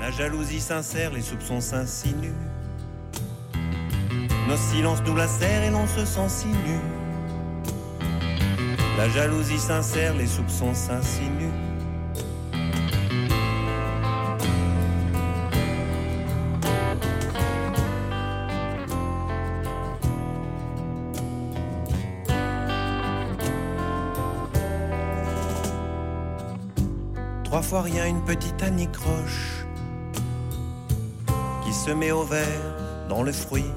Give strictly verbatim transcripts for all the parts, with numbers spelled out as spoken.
La jalousie sincère, les soupçons s'insinuent. Nos silences nous lacèrent et l'on se sent si nu. La jalousie sincère, les soupçons s'insinuent. Trois fois rien, une petite anicroche qui se met au vert dans le fruit.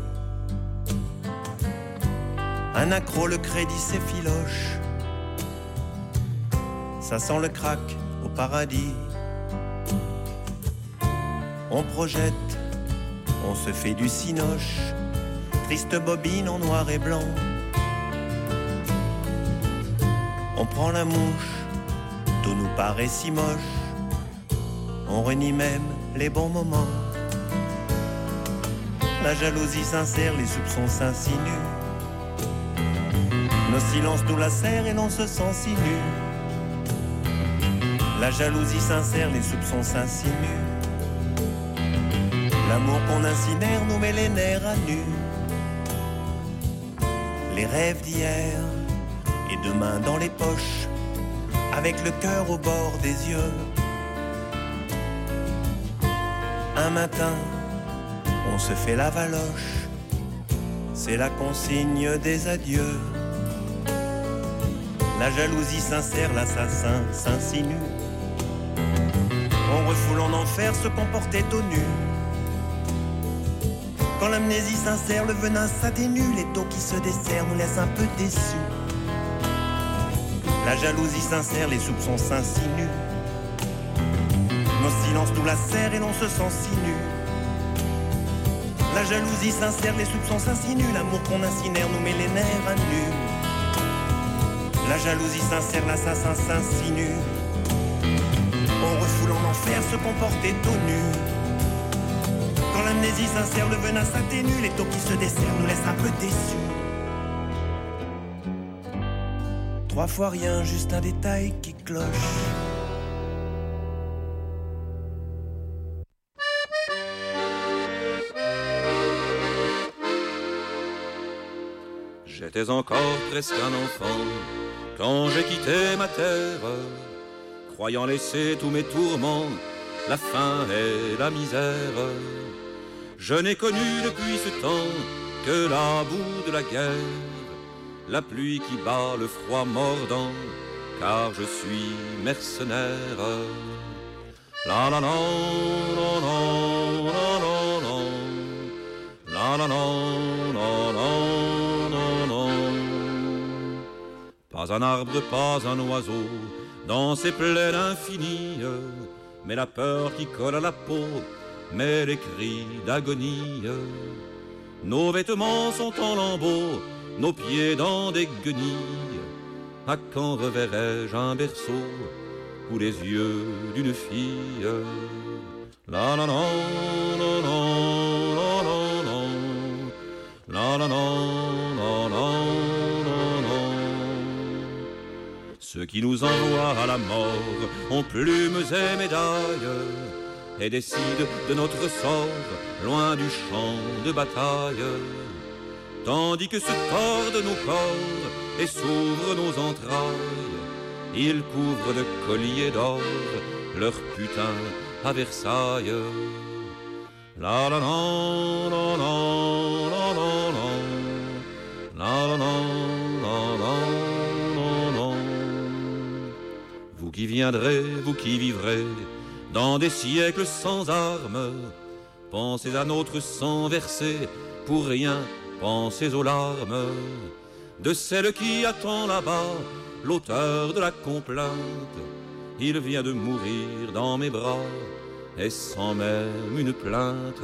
Un accro, le crédit s'effiloche. Ça sent le crack au paradis. On projette, on se fait du cinoche. Triste bobine en noir et blanc. On prend la mouche, tout nous paraît si moche. On renie même les bons moments. La jalousie sincère, les soupçons s'insinuent. Nos silences nous lacèrent et l'on se sent si nu. La jalousie sincère, les soupçons s'insinuent. L'amour qu'on incinère nous met les nerfs à nu. Les rêves d'hier et demain dans les poches, avec le cœur au bord des yeux. Un matin, on se fait la valoche. C'est la consigne des adieux. La jalousie sincère, l'assassin s'insinue. On refoule en enfer ce qu'on portait au nu. Quand l'amnésie sincère, le venin s'atténue. Les taux qui se desserrent nous laissent un peu déçus. La jalousie sincère, les soupçons s'insinuent. Nos silences nous lacèrent et l'on se sent si nu. La jalousie sincère, les soupçons s'insinuent. L'amour qu'on incinère nous met les nerfs à nu. La jalousie sincère, l'assassin s'insinue. On refoule en enfer ce qu'on portait au nu. Quand l'amnésie sincère, le venin s'atténue. Les taux qui se desserrent nous laissent un peu déçus. Trois fois rien, juste un détail qui cloche. J'étais encore presque un enfant quand j'ai quitté ma terre, croyant laisser tous mes tourments, la faim et la misère. Je n'ai connu depuis ce temps que la boue de la guerre, la pluie qui bat, le froid mordant, car je suis mercenaire. La la la la la la la la la la la la. Pas un arbre, pas un oiseau, dans ces plaines infinies, mais la peur qui colle à la peau, mais les cris d'agonie. Nos vêtements sont en lambeaux, nos pieds dans des guenilles. À quand reverrai-je un berceau ou les yeux d'une fille? La la la la la la la la la la la. Ceux qui nous envoient à la mort ont plumes et médailles et décident de notre sort loin du champ de bataille. Tandis que se tordent nos corps et s'ouvrent nos entrailles, ils couvrent de colliers d'or leur putain à Versailles. La la la la la la la la la la la. Vous qui viendrez, vous qui vivrez dans des siècles sans armes, pensez à notre sang versé pour rien. Pensez aux larmes de celle qui attend là-bas l'auteur de la complainte. Il vient de mourir dans mes bras et sans même une plainte.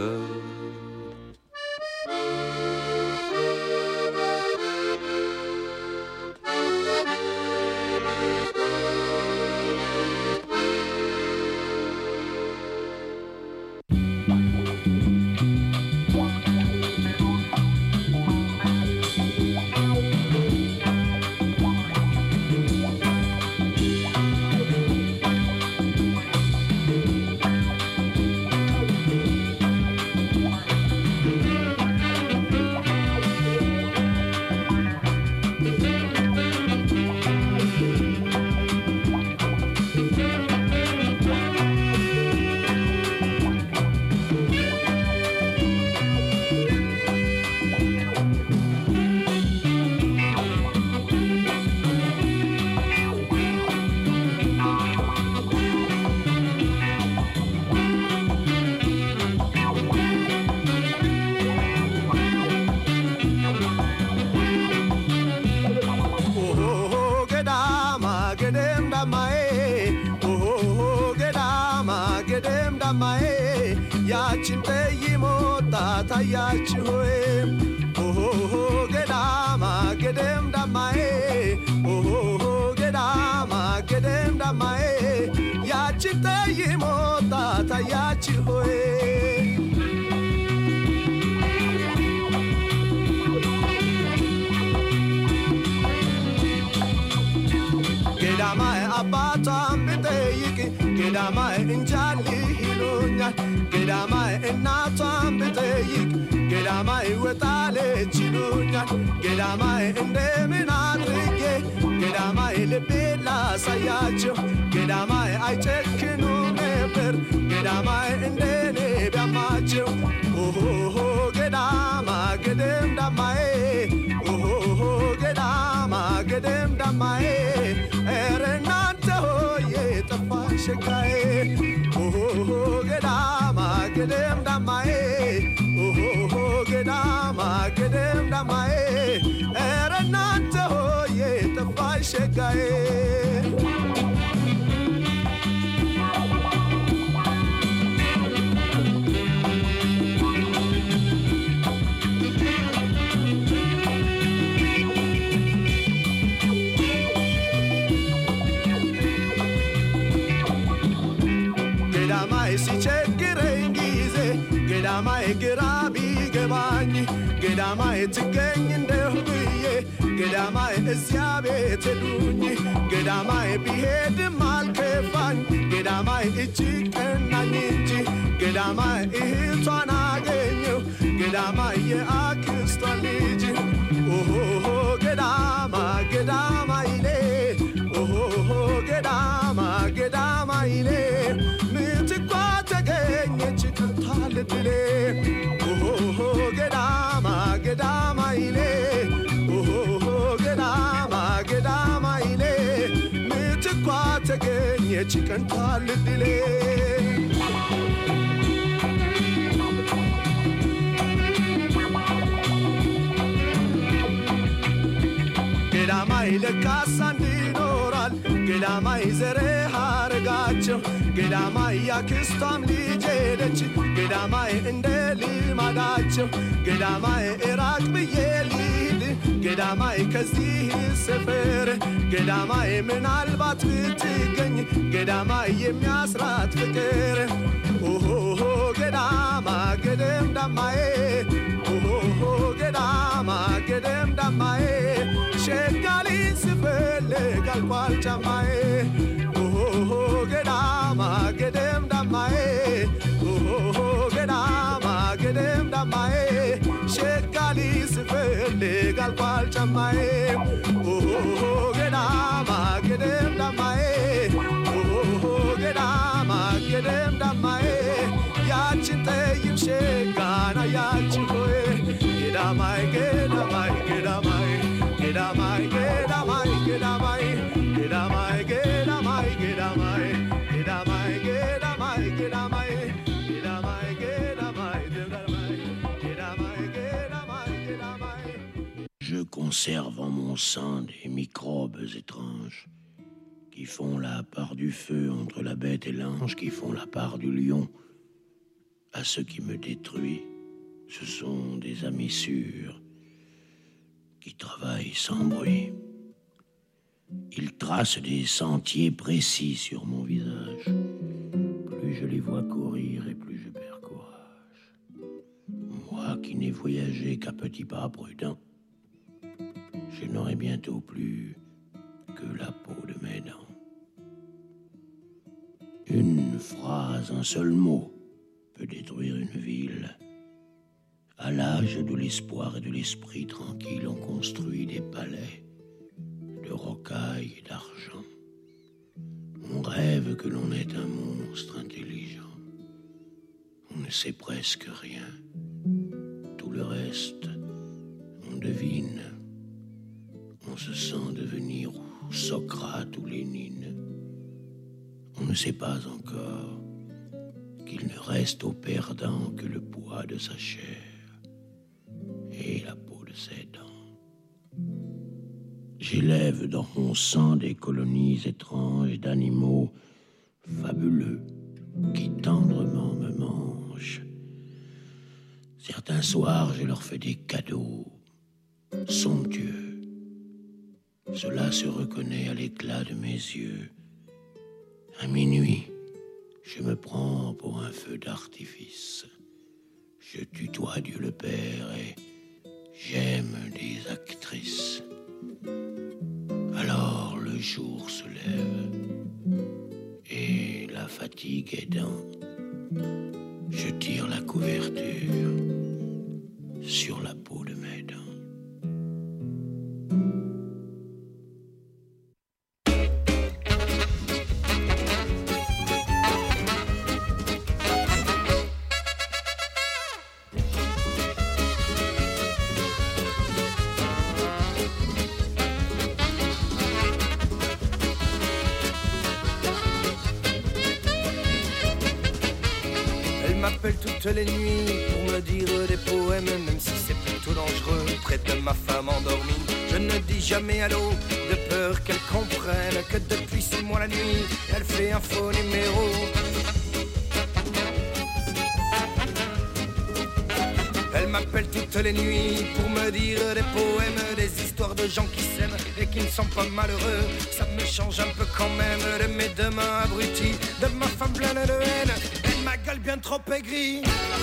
ያችሆይ ኦሆ ገዳማ ገደም ዳማዬ ኦሆ ገዳማ ገደም ዳማዬ ያችን ጠይሞታ ታያችሆይ ገዳማይ አባቷን ብጠይቅ ገዳማይ እንጃል ይሉኛል ገዳማይ እናቷን ብጠይቅ ገዳማይ ወጣለች ይሉኛል ገዳማይ እንደምን አድርጌ ገዳማይ ልቤ ላሳያቸው ገዳማይ አይጨክኑም ነበር ገዳማይ እንደኔ ቢያማቸው ኦሆ ገዳማ ገደም ዳማዬ ኦሆ ገዳማ ገደም ዳማዬ ኧረ እናንተ ሆዬ ጠፋሽ ሸጋዬ ኦሆ ገዳማ ገደም ዳማዬ ኦሆ ገዳማ ገደም ዳማዬ ኧረ እናንተ ሆዬ ጠፋሽ ሸጋዬ ገዳማይ ሲቸግረኝ ጊዜ ገዳማይ ግራ ቢገባኝ ገዳማይ ትገኝ እንደሁ ብዬ ገዳማይ እዚያ ቤት ሄዱኝ ገዳማይ ቢሄድም አልከፋኝ ገዳማይ እጅግ ቀናኝ እንጂ ገዳማይ እህቷን አገኘው ገዳማይ የአክስቷን ልጅ ኦሆ ገዳማ ገዳማ ይሌ ኦሆ ገዳማ ገዳማ ይሌ ምትኳ ተገኘች ቀንታልድሌ ኦሆ ገዳማ ገዳማ ይሌ ኦሆ ገዳማ ገዳማ ይሌ ምትኳ ተገኘች ቀንታልድሌ ገዳማይ ለካስ አንድ ይኖራል ገዳማይ ዘረ ሐረጋቸው ገዳማይ ያክስቷም ልጅ ሄደች ገዳማይ እንደ ልማዳቸው ገዳማይ እራቅ ብዬ ልሂድ ገዳማይ ከዚህ ሰፈር ገዳማይ ምናልባት ብትገኝ ገዳማይ የሚያስራት ፍቅር ኦሆ ገዳማ ገደም ዳማዬ ኦሆ ገዳማ ገደም ዳማዬ ሸጋሊ ስፈልግ አልቋል ጫማዬ ኦሆ ገዳማ ገደም ዳማዬ ኦሆ ገዳማ ገደም ዳማዬ ሸጋሊ ስፈልግ አልቋል ጫማዬ ኦሆ ገዳማ ገደም ዳማዬ ኦሆ ገዳማ ገደም ዳማዬ ያችን ጠይም ሸጋና ያችን ሆይ ገዳማይ ገዳማይ ገዳማይ ገዳማይ ገዳማይ ገዳማይ ገዳማይ ገዳማይ ገዳማይ ገዳማይ ገዳማይ ገዳማይ ገዳማይ ገዳማይ ገዳማይ ገዳማይ ገዳማይ Je conserve en mon sein des microbes étranges qui font la part du feu entre la bête et l'ange, qui font la part du lion. À ce qui me détruit, ce sont des amis sûrs qui travaillent sans bruit. Ils tracent des sentiers précis sur mon visage. Plus je les vois courir et plus je perds courage. Moi qui n'ai voyagé qu'à petits pas prudents, je n'aurai bientôt plus que la peau de mes dents. Une phrase, un seul mot peut détruire une ville. À l'âge de l'espoir et de l'esprit tranquille, on construit des palais de rocailles et d'argent. On rêve que l'on est un monstre intelligent. On ne sait presque rien. Tout le reste, on devine. On se sent devenir ou Socrate ou Lénine. On ne sait pas encore qu'il ne reste au perdant que le poids de sa chair et la peau de ses dents. J'élève dans mon sang des colonies étranges d'animaux fabuleux qui tendrement me mangent. Certains soirs, je leur fais des cadeaux somptueux. Cela se reconnaît à l'éclat de mes yeux. À minuit, je me prends pour un feu d'artifice. Je tutoie Dieu le Père et j'aime des actrices. Alors le jour se lève et la fatigue aidant, je tire la couverture sur la peau de mes dents. Les nuits pour me dire des poèmes, même si c'est plutôt dangereux près de ma femme endormie. Je ne dis jamais allô de peur qu'elle comprenne que depuis six mois la nuit elle fait un faux numéro. Elle m'appelle toutes les nuits pour me dire des poèmes, des histoires de gens qui s'aiment et qui ne sont pas malheureux. Ça me change un peu quand même de mes deux mains abruties, de ma femme pleine de haine, et ma gueule bien trop aigrie.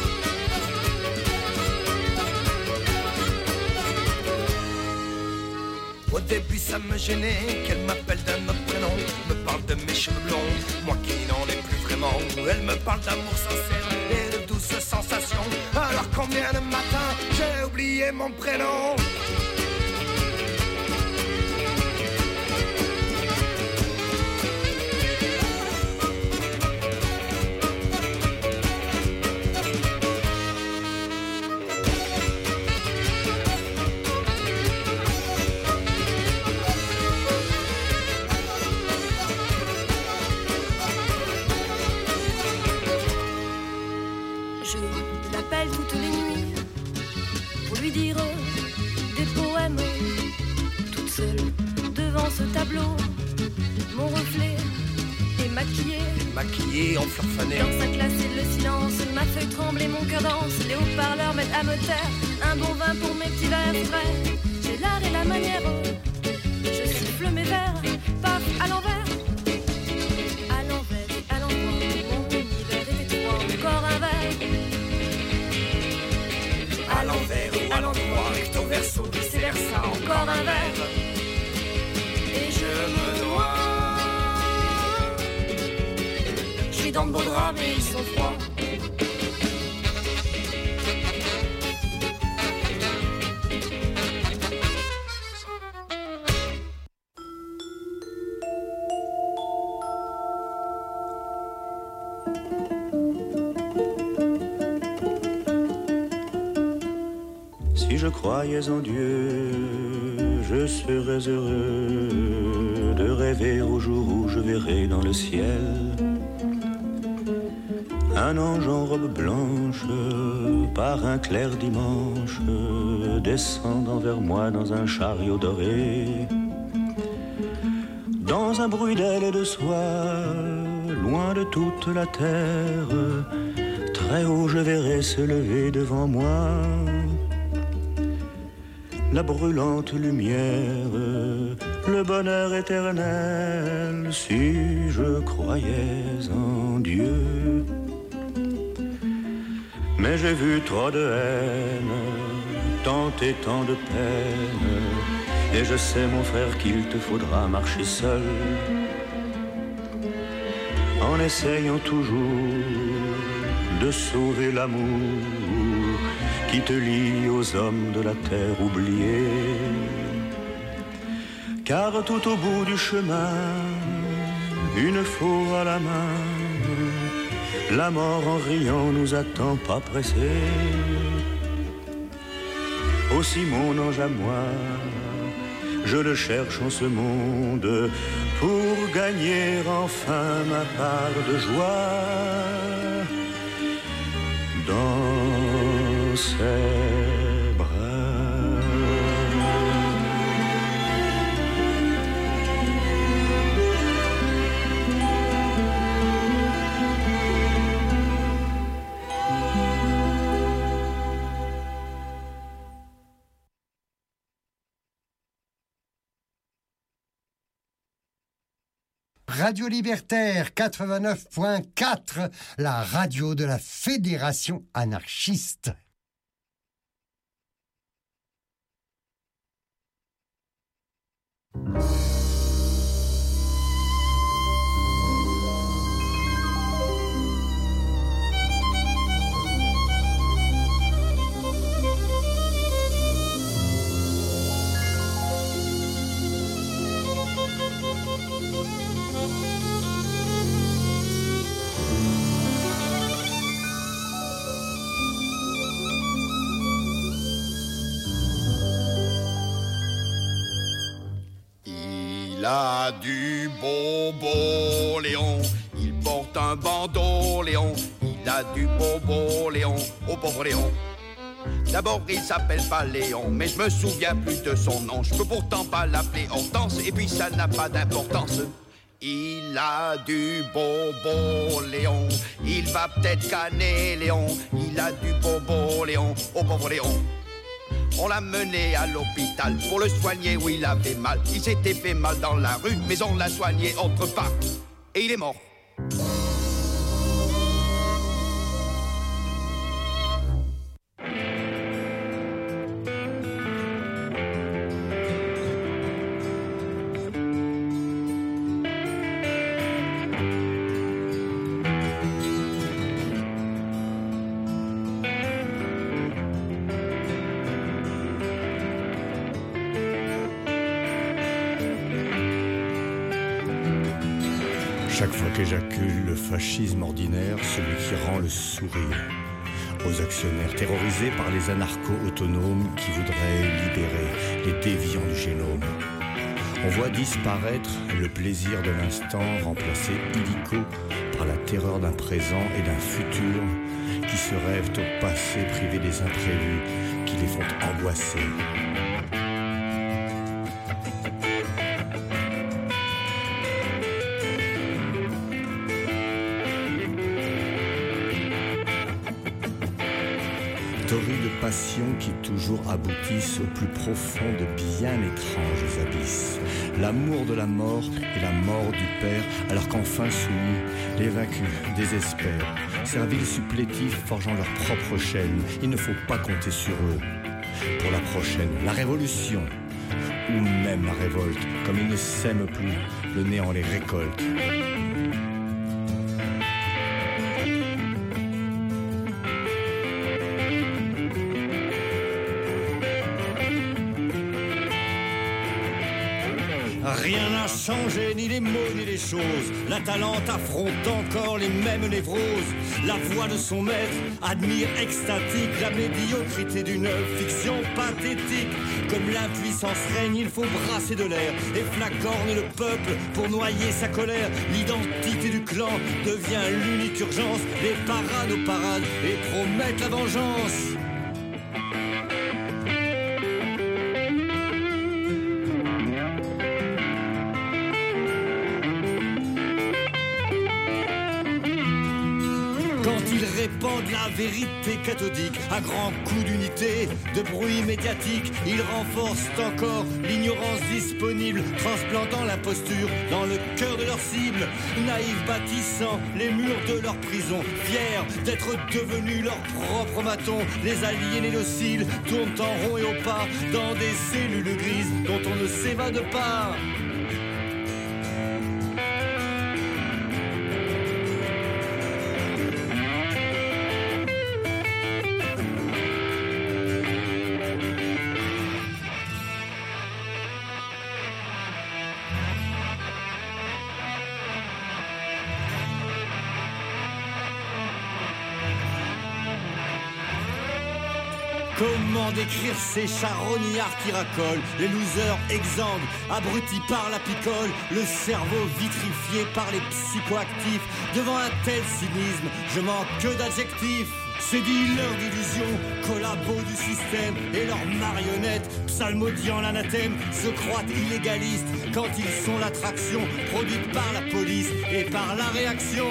Au début ça me gênait qu'elle m'appelle d'un autre prénom, me parle de mes cheveux blonds, moi qui n'en ai plus vraiment. Elle me parle d'amour sincère et de douces sensations, alors combien de matins j'ai oublié mon prénom. Mon reflet est maquillé, maquillé en fleurs fanées. Dans sa classe et le silence, ma feuille tremble et mon cœur danse. Les haut-parleurs m'aident à me taire, un bon vin pour mes petits verres frais. J'ai l'art et la manière, je siffle mes vers, paf à l'envers. À l'envers et à l'endroit, mon univers est étroit, encore un verre. À l'envers ou à l'endroit, recto verso, vice-versa, encore un verre. Et je me noie. Je suis dans de beaux draps mais ils sont froids. Si je croyais en Dieu, je serais heureux de rêver au jour où je verrai dans le ciel un ange en robe blanche par un clair dimanche descendant vers moi dans un chariot doré, dans un bruit d'aile et de soie, loin de toute la terre, très haut je verrai se lever devant moi la brûlante lumière, le bonheur éternel, si je croyais en Dieu. Mais j'ai vu trop de haine, tant et tant de peine, et je sais mon frère qu'il te faudra marcher seul, en essayant toujours de sauver l'amour qui te lie aux hommes de la terre oubliée. Car tout au bout du chemin, une faux à la main, la mort en riant nous attend pas pressés. Aussi mon ange à moi, je le cherche en ce monde pour gagner enfin ma part de joie. Dans ses bras. Radio Libertaire quatre-vingt-neuf point quatre, la radio de la Fédération anarchiste. Il a du bobo, Léon. Il porte un bandeau, Léon. Il a du bobo, Léon. Oh pauvre Léon. D'abord il s'appelle pas Léon, mais je me souviens plus de son nom. Je peux pourtant pas l'appeler Hortense, et puis ça n'a pas d'importance. Il a du bobo, Léon. Il va peut-être canner, Léon. Il a du bobo, Léon. Oh pauvre Léon. On l'a mené à l'hôpital pour le soigner où il avait mal. Il s'était fait mal dans la rue, mais on l'a soigné autre part. Et il est mort. Chaque fois qu'éjacule le fascisme ordinaire, celui qui rend le sourire aux actionnaires terrorisés par les anarcho-autonomes qui voudraient libérer les déviants du génome. On voit disparaître le plaisir de l'instant remplacé illico par la terreur d'un présent et d'un futur qui se rêvent au passé privé des imprévus qui les font angoisser. De passions qui toujours aboutissent au plus profond de bien étranges abysses. L'amour de la mort et la mort du père, alors qu'enfin soumis, les vaincus désespèrent. Serviles supplétifs forgeant leur propre chaîne, il ne faut pas compter sur eux. Pour la prochaine, la révolution, ou même la révolte, comme ils ne s'aiment plus, le néant les récolte. Rien n'a changé, ni les mots, ni les choses. La Talente affronte encore les mêmes névroses. La voix de son maître admire extatique la médiocrité d'une fiction pathétique. Comme l'impuissance règne, il faut brasser de l'air et flagorne le peuple pour noyer sa colère. L'identité du clan devient l'unique urgence. Les parades aux parades et promettent la vengeance. Répandent la vérité cathodique à grands coups d'unité, de bruit médiatique. Ils renforcent encore l'ignorance disponible, transplantant l'imposture dans le cœur de leur cible. Naïfs bâtissant les murs de leur prison, fiers d'être devenus leurs propres matons. Les aliénés dociles tournent en rond et au pas dans des cellules grises dont on ne s'évade pas. Comment décrire ces charognards qui racolent, les losers exsangues, abrutis par la picole, le cerveau vitrifié par les psychoactifs. Devant un tel cynisme, je manque que d'adjectifs. Ces dealers d'illusions, collabos du système et leurs marionnettes, psalmodiant l'anathème, se croient illégalistes quand ils sont l'attraction produite par la police et par la réaction.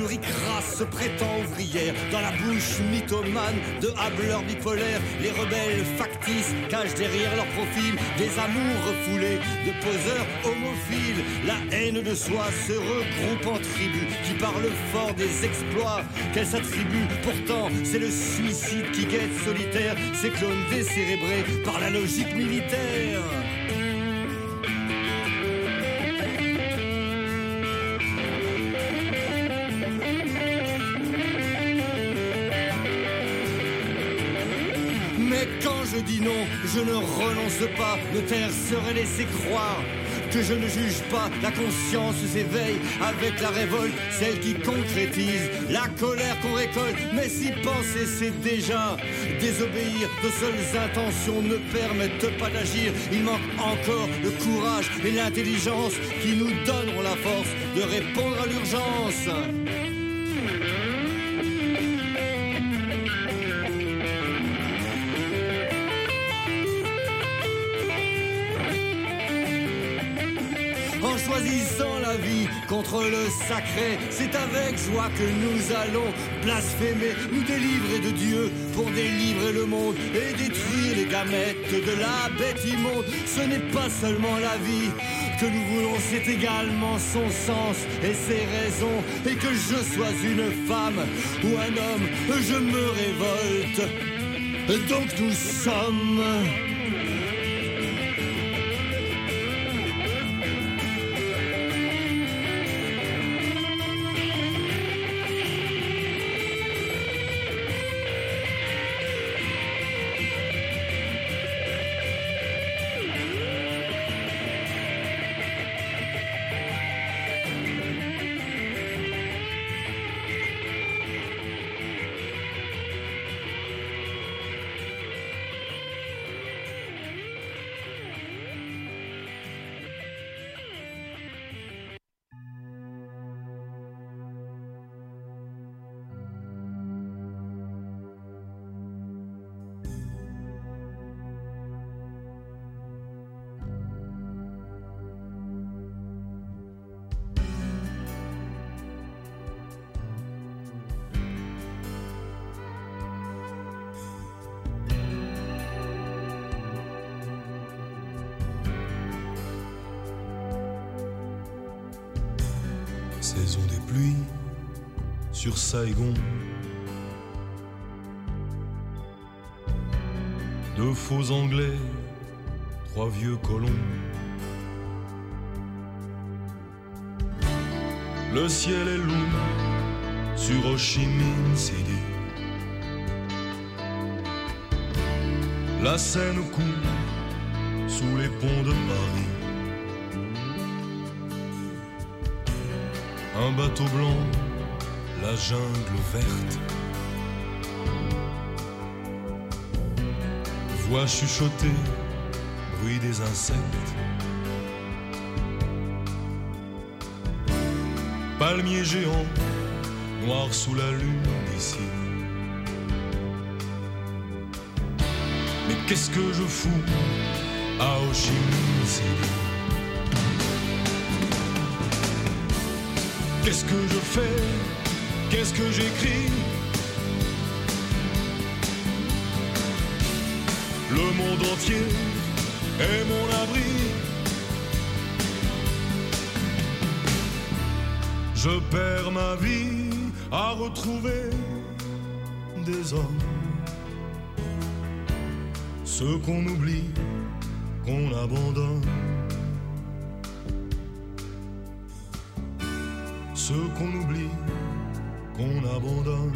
plus ricrasse se prétend ouvrière. Dans la bouche mythomane de hableurs bipolaires, les rebelles factices cachent derrière leur profil des amours refoulés de poseurs homophiles. La haine de soi se regroupe en tribus qui parlent fort des exploits qu'elles s'attribuent. Pourtant, c'est le suicide qui guette solitaire ces clones décérébrés par la logique militaire. Mais quand je dis non, je ne renonce pas. Me taire serait laisser croire que je ne juge pas. La conscience s'éveille avec la révolte, celle qui concrétise la colère qu'on récolte. Mais si penser c'est déjà désobéir, de seules intentions ne permettent pas d'agir. Il manque encore le courage et l'intelligence qui nous donneront la force de répondre à l'urgence. En choisissant la vie contre le sacré, c'est avec joie que nous allons blasphémer, nous délivrer de Dieu pour délivrer le monde et détruire les gamètes de la bête immonde. Ce n'est pas seulement la vie que nous voulons, c'est également son sens et ses raisons. Et que je sois une femme ou un homme, je me révolte. Donc nous sommes... Saison des pluies sur Saigon, deux faux Anglais, trois vieux colons. Le ciel est lourd sur Ho Chi Minh City. La Seine coule sous les ponts de Paris. Un bateau blanc, la jungle verte. Voix chuchotée, bruit des insectes. Palmiers géants, noirs sous la lune d'ici. Mais qu'est-ce que je fous à Ho Chi Minh City? Qu'est-ce que je fais? Qu'est-ce que j'écris? Le monde entier est mon abri. Je perds ma vie à retrouver des hommes, ceux qu'on oublie, qu'on abandonne, ceux qu'on oublie, qu'on abandonne.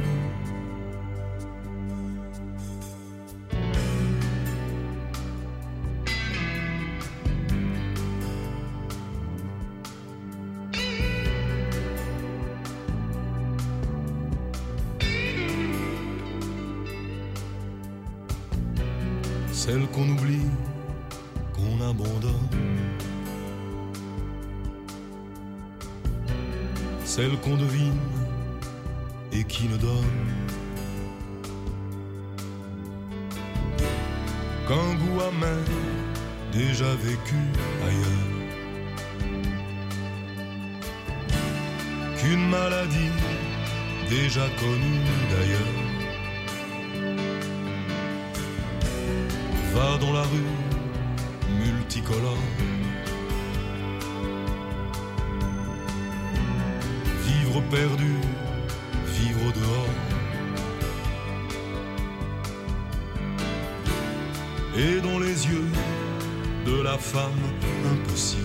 Celles qu'on oublie, qu'on abandonne, celles qu'on devine et qui ne donnent qu'un goût amer déjà vécu ailleurs, qu'une maladie déjà connu d'ailleurs. Va dans la rue multicolore, vivre perdu, vivre dehors. Et dans les yeux de la femme impossible.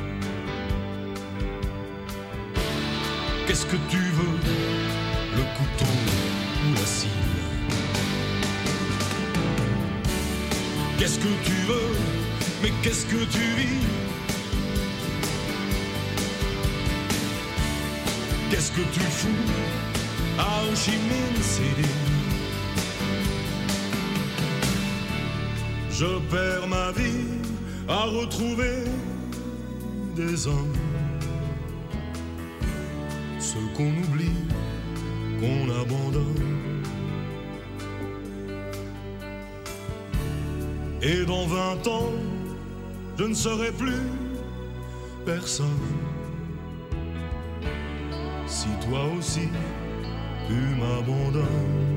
Qu'est-ce que tu veux, le couteau ou la scie? Qu'est-ce que tu veux, mais qu'est-ce que tu vis? Qu'est-ce que tu fous à Ho Chi Minh City? Je perds ma vie à retrouver des hommes, ceux qu'on oublie, qu'on abandonne. Et dans vingt ans, je ne serai plus personne. Si toi aussi, tu m'abandonnes.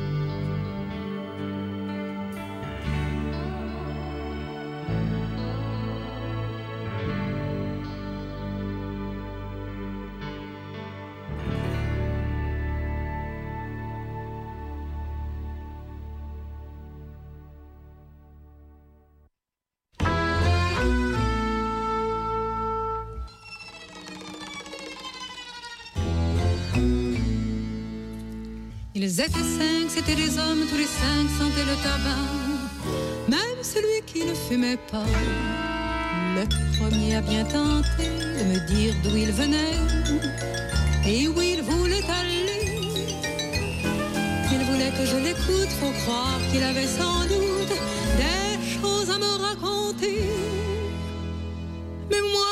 Ils étaient cinq, c'étaient des hommes, tous les cinq sentaient le tabac, même celui qui ne fumait pas. Le premier a bien tenté de me dire d'où il venait et où il voulait aller. Il voulait que je l'écoute, faut croire qu'il avait sans doute des choses à me raconter. Mais moi,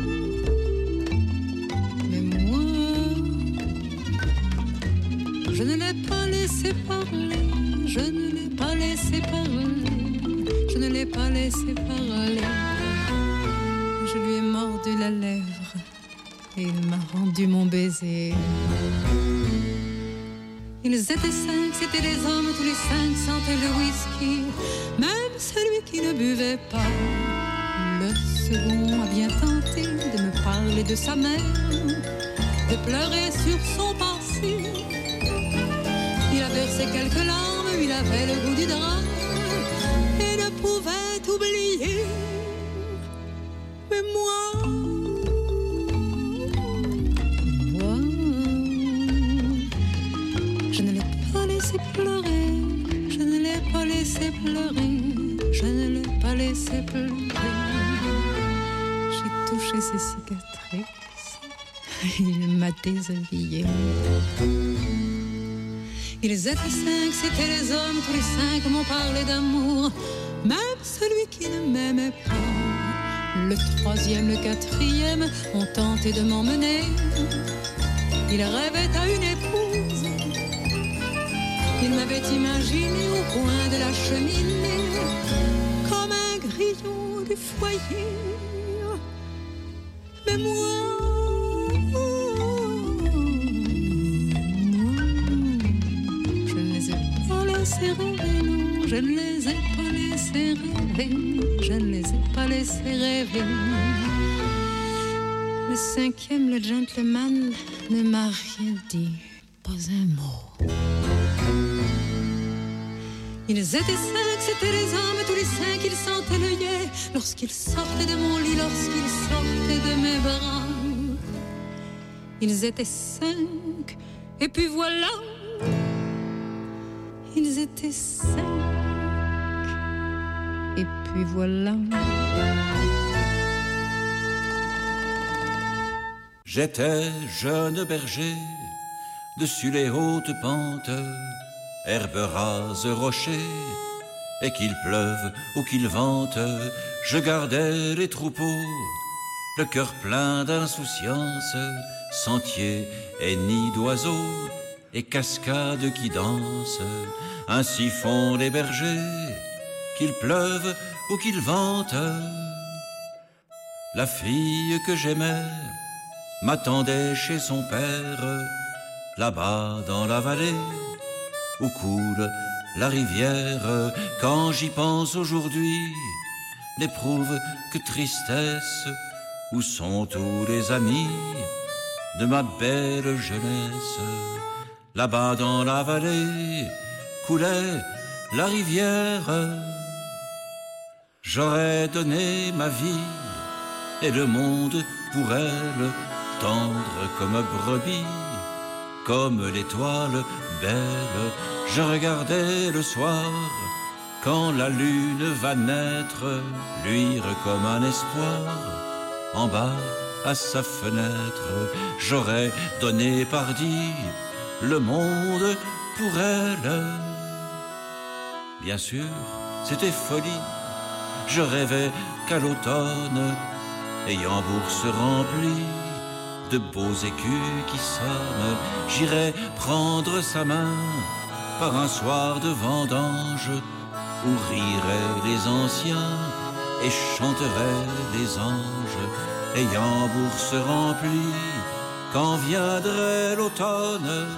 je ne l'ai pas laissé parler, je ne l'ai pas laissé parler, je ne l'ai pas laissé parler. Je lui ai mordu la lèvre et il m'a rendu mon baiser. Ils étaient cinq, c'étaient des hommes, tous les cinq sentaient le whisky, même celui qui ne buvait pas. Le second a bien tenté de me parler de sa mère, de pleurer sur son passé. Il a versé quelques larmes, il avait le goût du drame et ne pouvait oublier. Mais moi, moi, je ne l'ai pas laissé pleurer, je ne l'ai pas laissé pleurer, je ne l'ai pas laissé pleurer. J'ai touché ses cicatrices, il m'a déshabillée. Ils étaient cinq, c'étaient les hommes, tous les cinq m'ont parlé d'amour, même celui qui ne m'aimait pas. Le troisième, le quatrième ont tenté de m'emmener. Ils rêvaient à une épouse. Ils m'avaient imaginé au coin de la cheminée, comme un grillon du foyer. Mais moi, rêver, non, je ne les ai pas laissés rêver, je ne les ai pas laissés rêver. Le cinquième, le gentleman, ne m'a rien dit, pas un mot. Ils étaient cinq, c'étaient les hommes, tous les cinq, ils sentaient l'œillet lorsqu'ils sortaient de mon lit, lorsqu'ils sortaient de mes bras. Ils étaient cinq, et puis voilà, ils étaient cinq, et puis voilà. J'étais jeune berger, dessus les hautes pentes, herbes rases, rochers, et qu'il pleuve ou qu'il vente, je gardais les troupeaux, le cœur plein d'insouciance, sentiers et nids d'oiseaux, et cascades qui dansent. Ainsi font les bergers, qu'il pleuve ou qu'il vente. La fille que j'aimais m'attendait chez son père, là-bas dans la vallée où coule la rivière. Quand j'y pense aujourd'hui, n'éprouve que tristesse. Où sont tous les amis de ma belle jeunesse? Là-bas dans la vallée coulait la rivière. J'aurais donné ma vie et le monde pour elle, tendre comme brebis, comme l'étoile belle. Je regardais le soir, quand la lune va naître, luire comme un espoir, en bas à sa fenêtre. J'aurais donné pardi le monde pour elle. Bien sûr, c'était folie, je rêvais qu'à l'automne, ayant bourse remplie de beaux écus qui sonnent, j'irais prendre sa main par un soir de vendange où riraient les anciens et chanteraient les anges. Ayant bourse remplie, quand viendrait l'automne,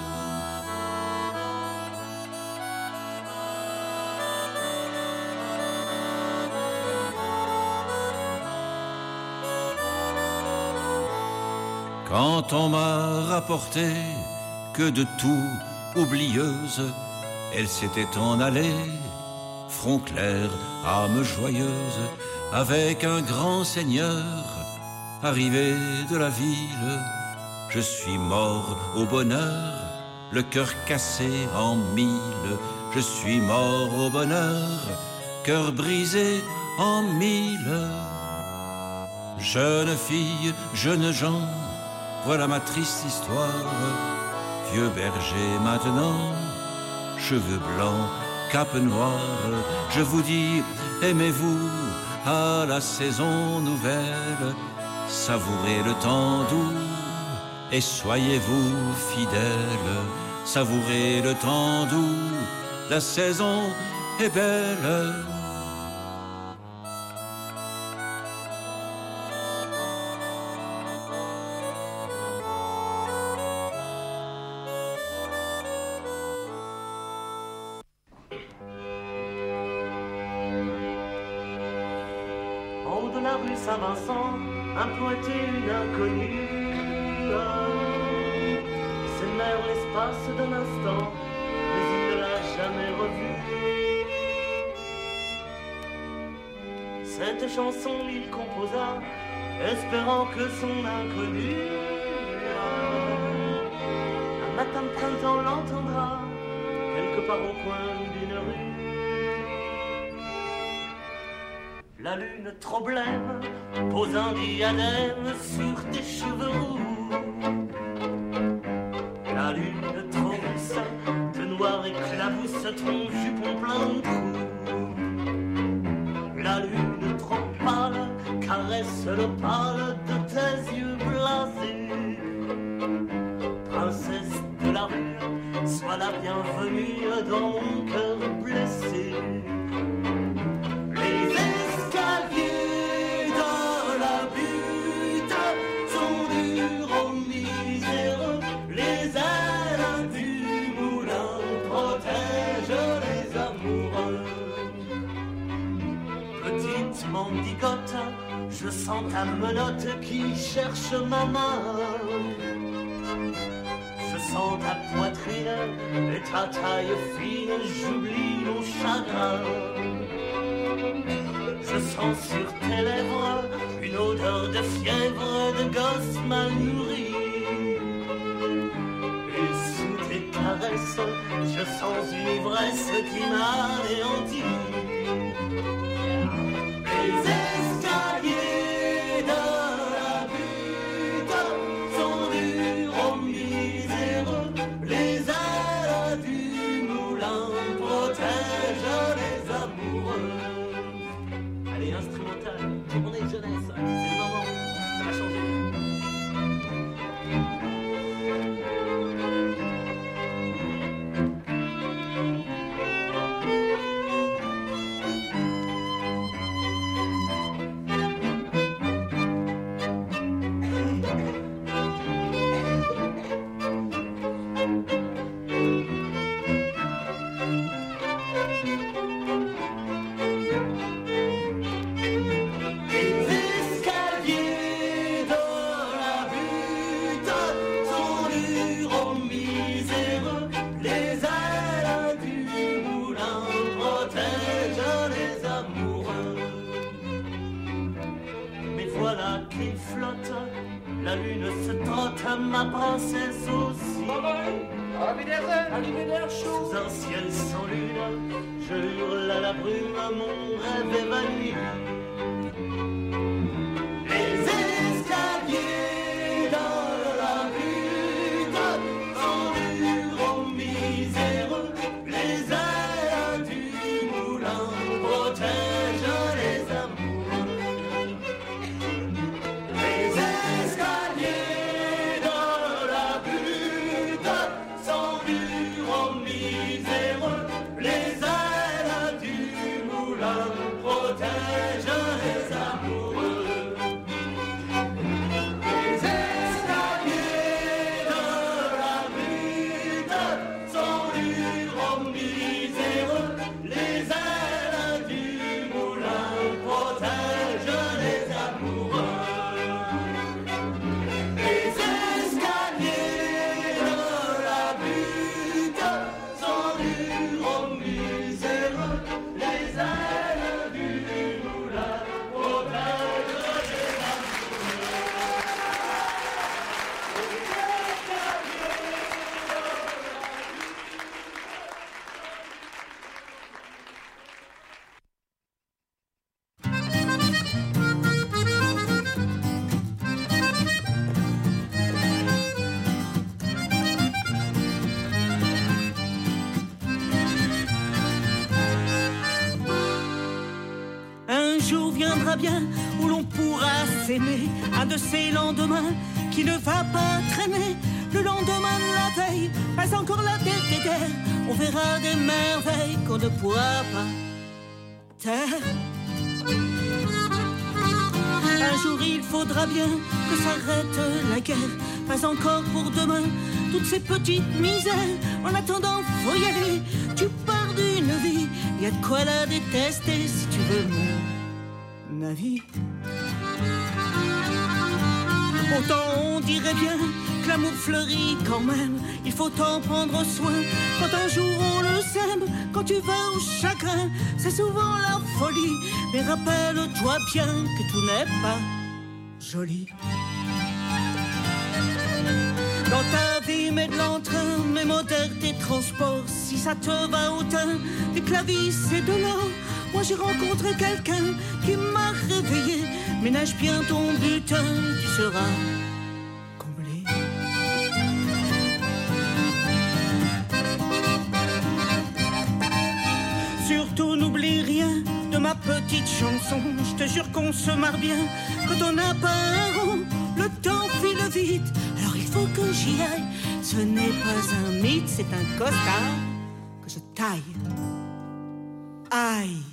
quand on m'a rapporté que de tout oublieuse, elle s'était en allée, front clair, âme joyeuse, avec un grand seigneur arrivé de la ville. Je suis mort au bonheur, le cœur cassé en mille. Je suis mort au bonheur, cœur brisé en mille. Jeune fille, jeunes gens, voilà ma triste histoire. Vieux berger maintenant, cheveux blancs, cape noire. Je vous dis, aimez-vous à la saison nouvelle. Savourez le temps doux et soyez-vous fidèles. Savourez le temps doux, la saison est belle. En haut de la rue Saint-Vincent, un poète et une inconnue s'aimèrent l'espace d'un instant, mais il ne l'a jamais revue. Cette chanson il composa, espérant que son inconnue un matin de printemps l'entendra, quelque part au coin d'une rue. La lune trop blême pose un diadème sur tes cheveux roux. La lune trop rousse de noir éclabousse ton jupon plein de trous. La lune trop pâle caresse l'opale de tes yeux blasés. Princesse de la rue, sois la bienvenue dans mon cœur blessé. Mendigote, je sens ta menotte qui cherche ma main. Je sens ta poitrine et ta taille fine, j'oublie mon chagrin. Je sens sur tes lèvres une odeur de fièvre de gosse mal nourri. Et sous tes caresses, je sens une ivresse qui m'anéantit. Les escaliers de la butte sont durs aux miséreux. Les ailes du moulin protègent les amoureux. Allez, instrumental, tournée jeunesse, c'est le moment, ça va changer. la lune se trotte, ma princesse aussi. Sous un ciel sans lune, je hurle à la brume, mon rêve évanoui. Les escaliers dans la butte sont durs aux miséreux, les ailes du moulin protègent les amoureux. Les escaliers dans la butte sont durs aux miséreux, les ailes du moulin protègent les amoureux. Les escaliers de la butte sont durs aux miséreux, les ailes du moulin protègent les amoureux. Les escaliers de la butte sont durs aux miséreux, les ailes du moulin protègent les Un jour viendra bien où l'on pourra s'aimer, un de ces lendemains qui ne va pas traîner. Le lendemain de la veille, pas encore la terre des terres, on verra des merveilles qu'on ne pourra pas taire. Un jour il faudra bien que s'arrête la guerre, pas encore pour demain, toutes ces petites misères. En attendant, faut y aller, tu pars d'une vie, y a de quoi la détester si tu veux mon avis. Pourtant on dirait bien que l'amour fleurit quand même, il faut en prendre soin quand un jour on le sème. Quand tu vas au chagrin, c'est souvent la folie, mais rappelle-toi bien que tout n'est pas joli. Dans ta vie, mets de l'entrain, mets moderne tes transports. Si ça te va au teint, et que la vie c'est de l'or. Moi j'ai rencontré quelqu'un qui m'a réveillé. Ménage bien ton butin, tu seras comblé. Surtout n'oublie rien de ma petite chanson. Je te jure qu'on se marre bien quand on n'a pas un rond. Le temps file vite, alors il faut que j'y aille. Ce n'est pas un mythe, c'est un costard que je taille. Aïe.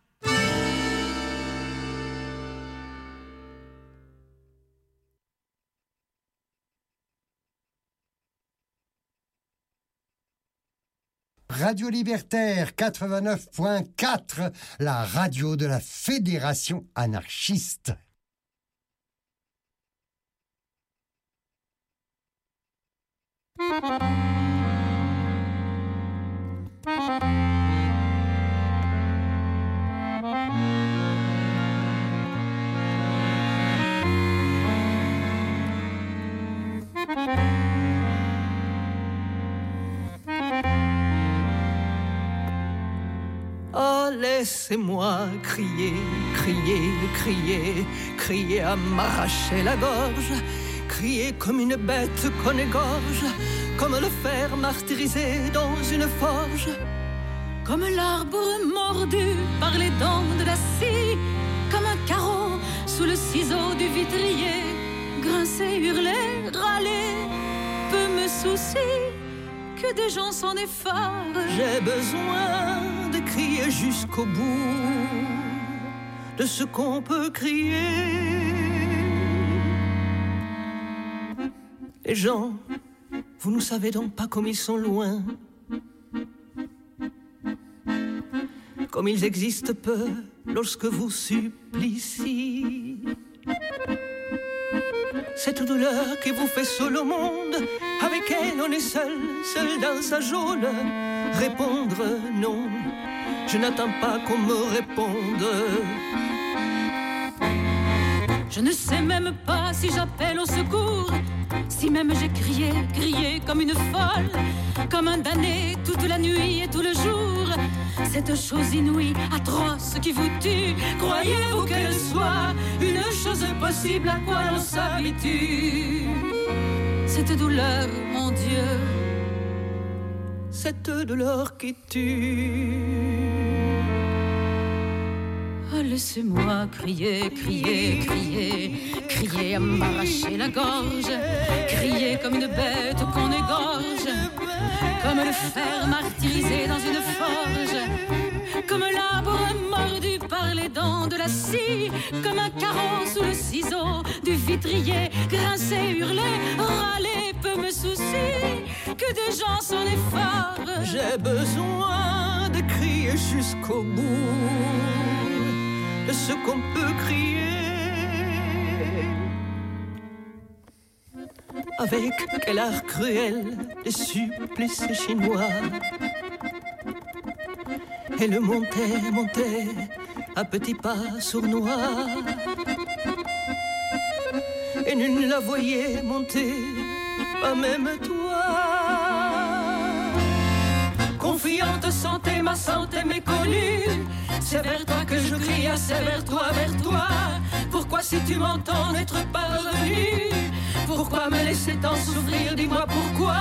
Radio Libertaire quatre-vingt-neuf point quatre, la radio de la Fédération anarchiste. Oh, laissez-moi crier, crier, crier, crier à m'arracher la gorge, crier comme une bête qu'on égorge, comme le fer martyrisé dans une forge, comme l'arbre mordu par les dents de la scie, comme un carreau sous le ciseau du vitrier, grincer, hurler, râler, peu me soucie que des gens s'en effarent. J'ai besoin de crier jusqu'au bout de ce qu'on peut crier. Les gens, vous ne savez donc pas comme ils sont loin, comme ils existent peu lorsque vous suppliciez. Cette douleur qui vous fait seul au monde, avec elle on est seul, seul dans sa geôle. Répondre non, je n'attends pas qu'on me réponde. Je ne sais même pas si j'appelle au secours, si même j'ai crié, crié comme une folle, comme un damné toute la nuit et tout le jour. Cette chose inouïe, atroce qui vous tue, croyez-vous qu'elle soit une chose possible à quoi l'on s'habitue? Cette douleur, mon Dieu, cette douleur qui tue. Oh, laissez-moi crier, crier, crier, crier à m'arracher la gorge, crier comme une bête qu'on égorge, comme le fer martyrisé dans une forge, comme l'arbre mordu par les dents de la scie, comme un carreau sous le ciseau du vitrier, grincer, hurler, râler, peu me soucie que des gens s'en effarent. J'ai besoin de crier jusqu'au bout de ce qu'on peut crier. Avec quel art cruel des supplices chinois. Et le montait, montait à petits pas sournois. Et nul ne la voyait monter, pas même toi. Confiante santé, ma santé méconnue, c'est vers toi que je crie, c'est vers toi, vers toi. Pourquoi si tu m'entends n'être pas revenu? Pourquoi me laisser tant souffrir, dis-moi pourquoi?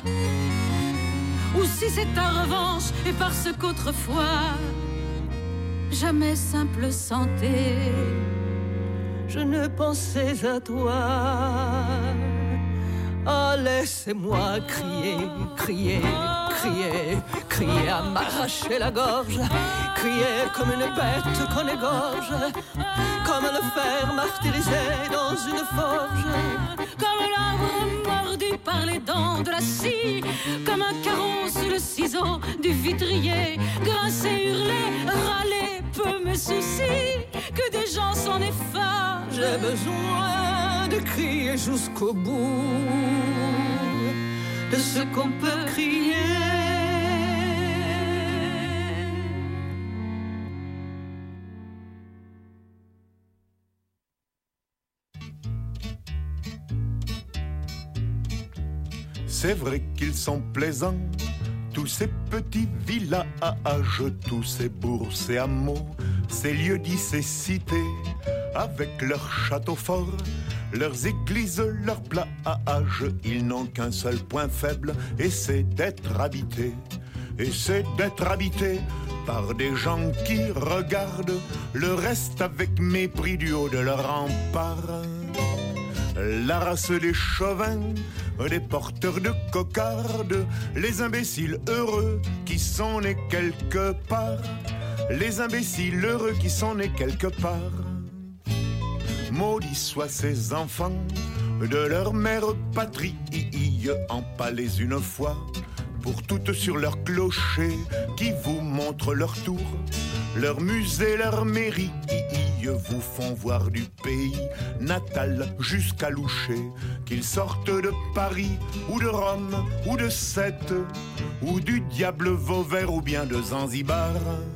Ou si c'est ta revanche et parce qu'autrefois jamais simple santé je ne pensais à toi. Oh, laissez-moi crier, crier, crier, crier à m'arracher la gorge, crier comme une bête qu'on égorge, comme le fer martyrisé dans une forge, comme l'arbre mordu par les dents de la scie, comme un carreau sous le ciseau du vitrier, grincer, hurler, râler, peu me soucie que des gens s'en effarent. J'ai besoin de crier jusqu'au bout de ce qu'on peut crier. C'est vrai qu'ils sont plaisants, tous ces petits villages, tous ces bourgs, ces hameaux, ces lieux-dits, ces cités, avec leurs châteaux forts, leurs églises, leurs plages. Ils n'ont qu'un seul point faible, et c'est d'être habités. Et c'est d'être habités par des gens qui regardent le reste avec mépris du haut de leur rempart. La race des chauvins, des porteurs de cocardes, les imbéciles heureux qui sont nés quelque part, les imbéciles heureux qui sont nés quelque part. Maudits soient ces enfants de leur mère patrie, empalés une fois pour toutes sur leur clocher, qui vous montrent leur tour, leur musée, leur mairie, vous font voir du pays natal jusqu'à Loucher, qu'ils sortent de Paris ou de Rome ou de Sète ou du diable Vauvert ou bien de Zanzibar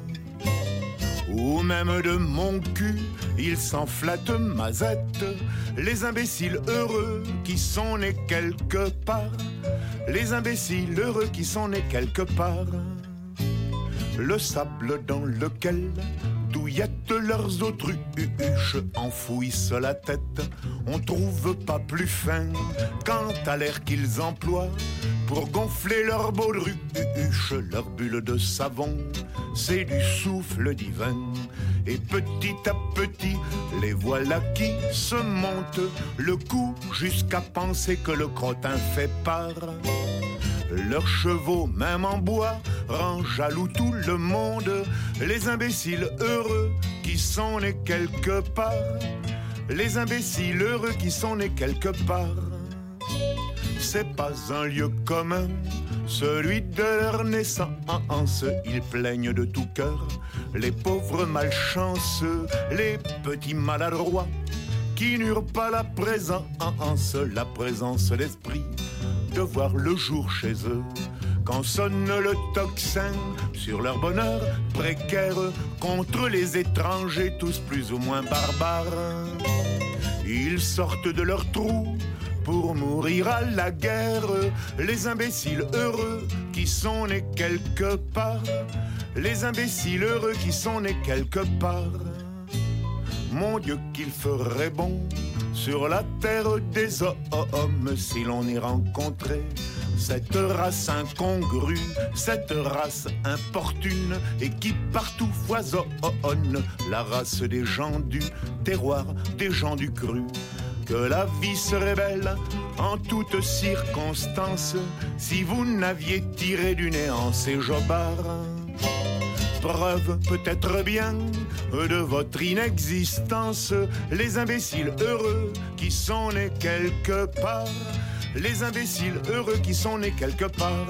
ou même de mon cul, ils s'en flattent mazette, les imbéciles heureux qui sont nés quelque part, les imbéciles heureux qui sont nés quelque part. Le sable dans lequel douillettent leurs autruches enfouissent la tête, on trouve pas plus fin quant à l'air qu'ils emploient pour gonfler leurs baudruches, leurs bulles de savon, c'est du souffle divin. Et petit à petit, les voilà qui se montent le cou jusqu'à penser que le crottin fait part. Leurs chevaux, même en bois, rendent jaloux tout le monde, les imbéciles heureux qui sont nés quelque part, les imbéciles heureux qui sont nés quelque part. C'est pas un lieu commun, celui de leur naissance, ils plaignent de tout cœur les pauvres malchanceux, les petits maladroits qui n'eurent pas la présence, la présence d'esprit de voir le jour chez eux. Quand sonne le tocsin sur leur bonheur précaire contre les étrangers tous plus ou moins barbares. Ils sortent de leur trou pour mourir à la guerre. Les imbéciles heureux qui sont nés quelque part. Les imbéciles heureux qui sont nés quelque part. Mon Dieu, qu'il ferait bon sur la terre des hommes si l'on y rencontrait cette race incongrue, cette race importune et qui partout foisonne, la race des gens du terroir, des gens du cru. Que la vie serait belle en toutes circonstances si vous n'aviez tiré du néant ces jobards. Preuve peut-être bien de votre inexistence, les imbéciles heureux qui sont nés quelque part. Les imbéciles heureux qui sont nés quelque part.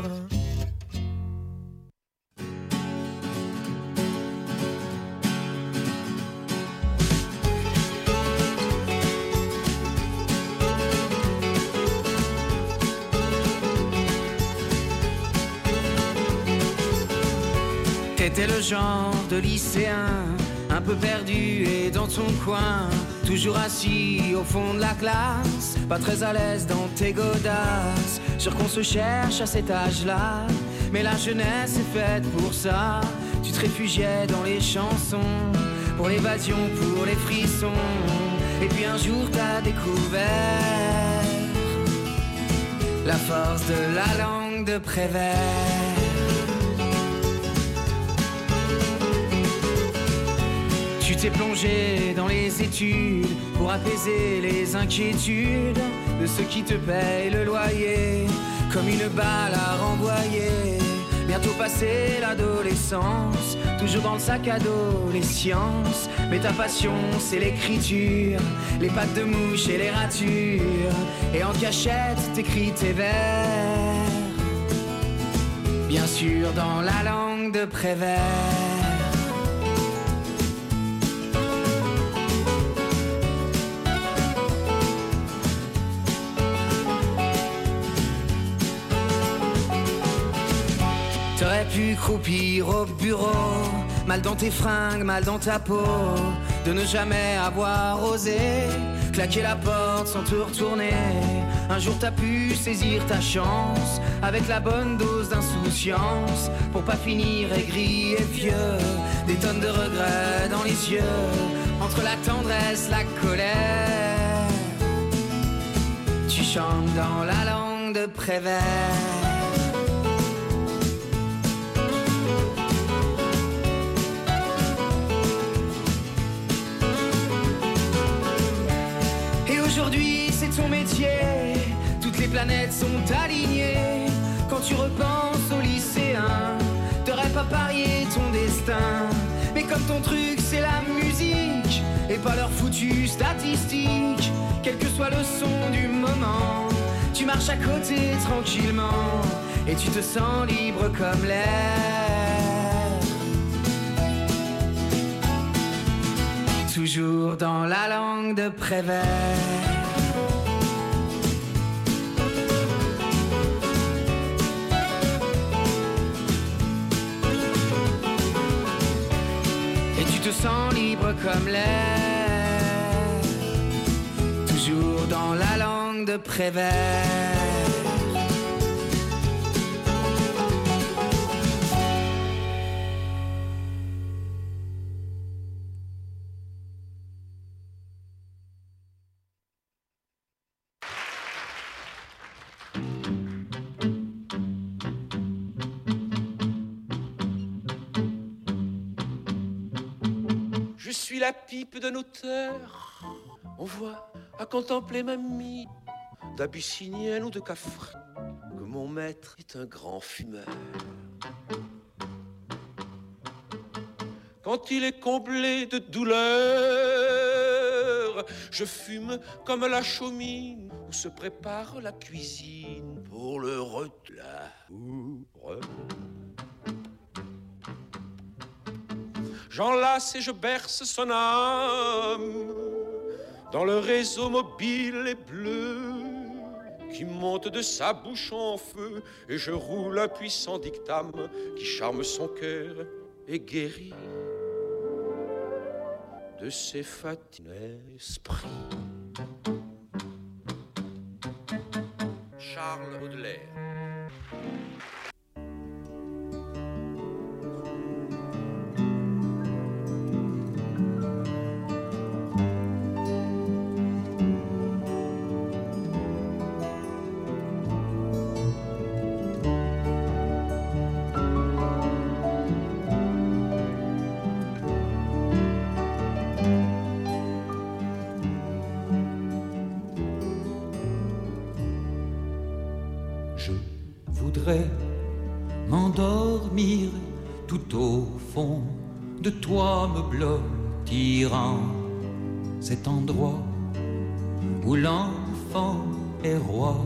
T'étais le genre de lycéen, un peu perdu et dans ton coin, toujours assis au fond de la classe, pas très à l'aise dans tes godasses. Sûr qu'on se cherche à cet âge-là, mais la jeunesse est faite pour ça. Tu te réfugiais dans les chansons, pour l'évasion, pour les frissons. Et puis un jour t'as découvert la force de la langue de Prévert. Tu t'es plongé dans les études pour apaiser les inquiétudes de ceux qui te payent le loyer, comme une balle à renvoyer. Bientôt passé l'adolescence, toujours dans le sac à dos les sciences. Mais ta passion c'est l'écriture, les pattes de mouche et les ratures. Et en cachette t'écris tes vers, bien sûr dans la langue de Prévert. T'aurais pu croupir au bureau, mal dans tes fringues, mal dans ta peau, de ne jamais avoir osé claquer la porte sans te retourner. Un jour t'as pu saisir ta chance avec la bonne dose d'insouciance, pour pas finir aigri et vieux, des tonnes de regrets dans les yeux, entre la tendresse, la colère. Tu chantes dans la langue de Prévert. Aujourd'hui c'est ton métier, toutes les planètes sont alignées. Quand tu repenses aux lycéens, t'aurais pas parié ton destin. Mais comme ton truc c'est la musique et pas leur foutu statistique, quel que soit le son du moment, tu marches à côté tranquillement et tu te sens libre comme l'air. Toujours dans la langue de Prévert. Et tu te sens libre comme l'air. Toujours dans la langue de Prévert. Je suis la pipe d'un auteur, on voit à contempler ma mie d'abyssinienne ou de Cafre, que mon maître est un grand fumeur. Quand il est comblé de douleur, je fume comme la chaumine où se prépare la cuisine pour le retour. J'enlace et je berce son âme dans le réseau mobile et bleu qui monte de sa bouche en feu, et je roule un puissant dictame qui charme son cœur et guérit de ses fatigues esprits. Charles Baudelaire. M'endormir tout au fond de toi me blottirant cet endroit où l'enfant est roi,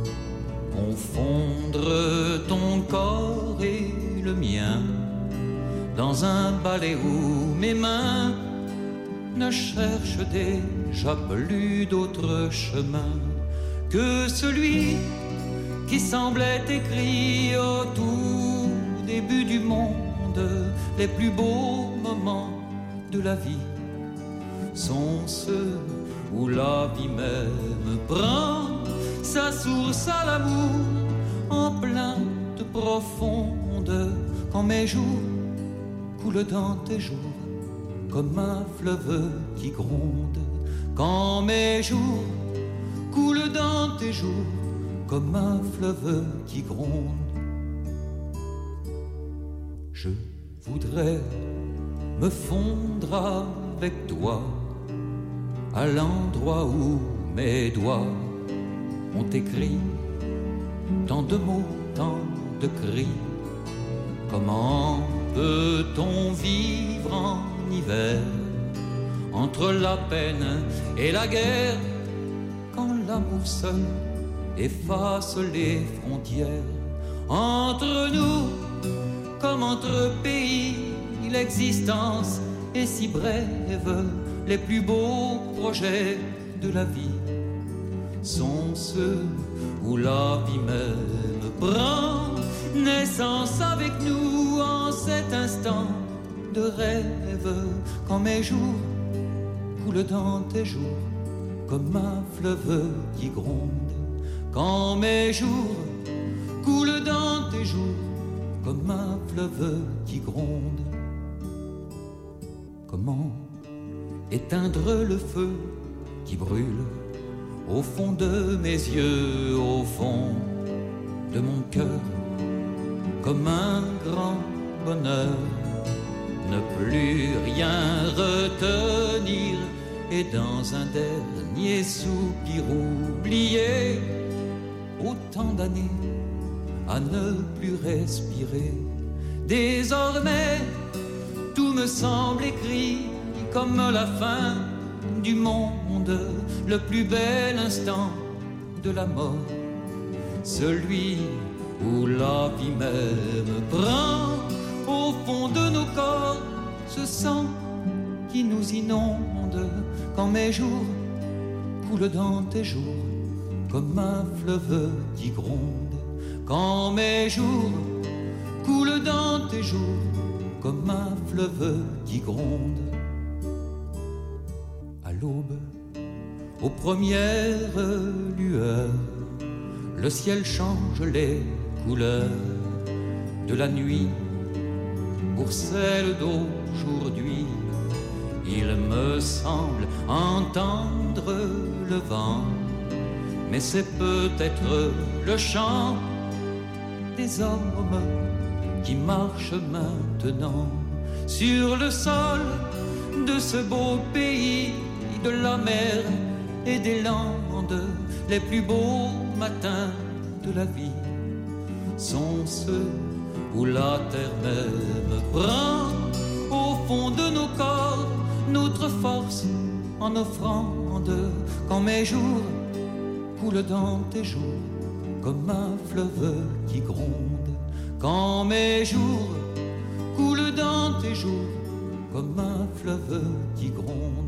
confondre ton corps et le mien dans un ballet où mes mains ne cherchent déjà plus d'autre chemin que celui qui semblait écrit au tout début du monde. Les plus beaux moments de la vie sont ceux où la vie même prend sa source à l'amour en plainte profonde. Quand mes jours coulent dans tes jours comme un fleuve qui gronde, quand mes jours coulent dans tes jours comme un fleuve qui gronde. Je voudrais me fondre avec toi à l'endroit où mes doigts ont écrit tant de mots, tant de cris. Comment peut-on vivre en hiver entre la peine et la guerre quand l'amour seul efface les frontières entre nous, comme entre pays. L'existence est si brève, les plus beaux projets de la vie sont ceux où la vie même prend naissance avec nous en cet instant de rêve. Quand mes jours coulent dans tes jours comme un fleuve qui gronde, quand mes jours coulent dans tes jours comme un fleuve qui gronde. Comment éteindre le feu qui brûle au fond de mes yeux, au fond de mon cœur, comme un grand bonheur, ne plus rien retenir et dans un dernier soupir oublier autant d'années à ne plus respirer. Désormais, tout me semble écrit comme la fin du monde, le plus bel instant de la mort, celui où la vie même prend au fond de nos corps ce sang qui nous inonde. Quand mes jours coulent dans tes jours comme un fleuve qui gronde, quand mes jours coulent dans tes jours comme un fleuve qui gronde. À l'aube, aux premières lueurs, le ciel change les couleurs de la nuit pour celle d'aujourd'hui. Il me semble entendre le vent, mais c'est peut-être le chant des hommes qui marchent maintenant sur le sol de ce beau pays de la mer et des landes. Les plus beaux matins de la vie sont ceux où la terre même prend au fond de nos corps notre force en offrande. Quand mes jours coulent dans tes jours comme un fleuve qui gronde, quand mes jours coulent dans tes jours comme un fleuve qui gronde.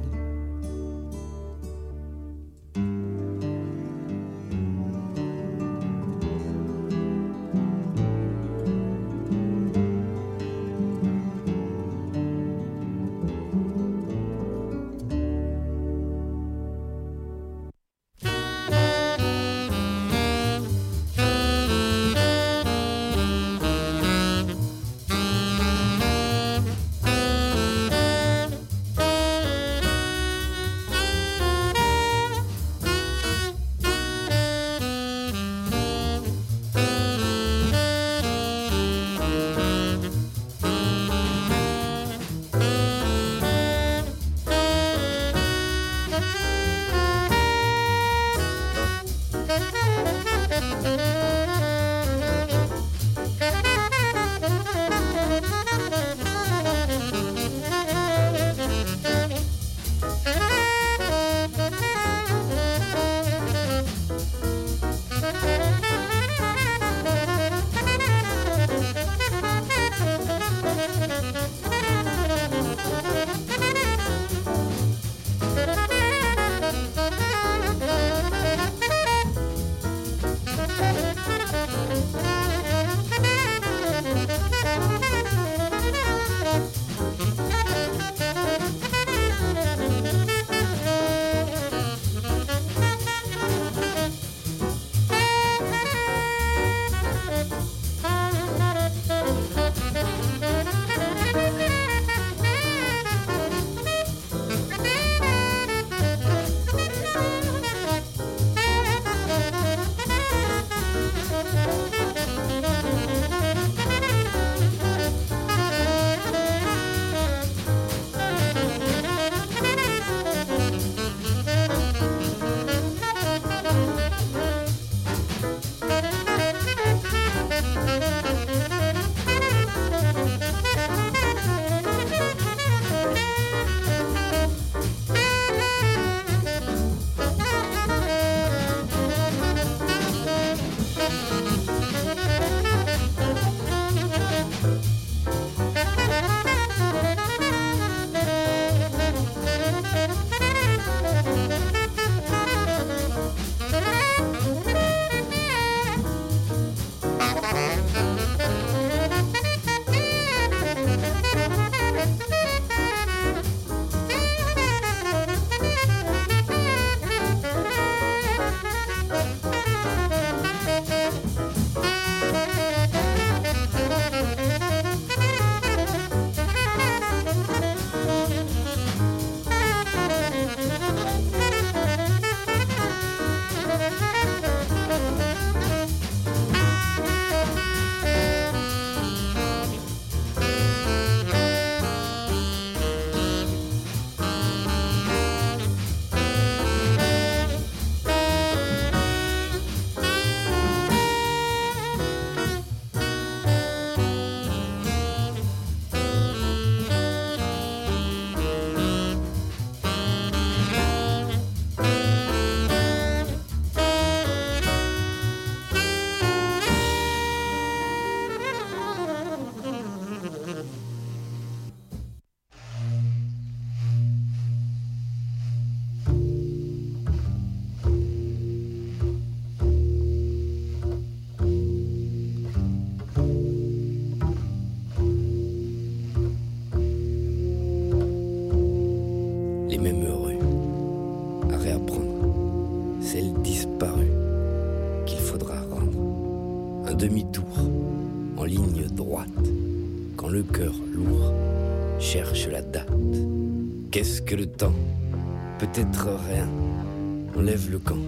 demi-tour, en ligne droite, quand le cœur lourd cherche la date. Qu'est-ce que le temps? Peut-être rien. On lève le camp,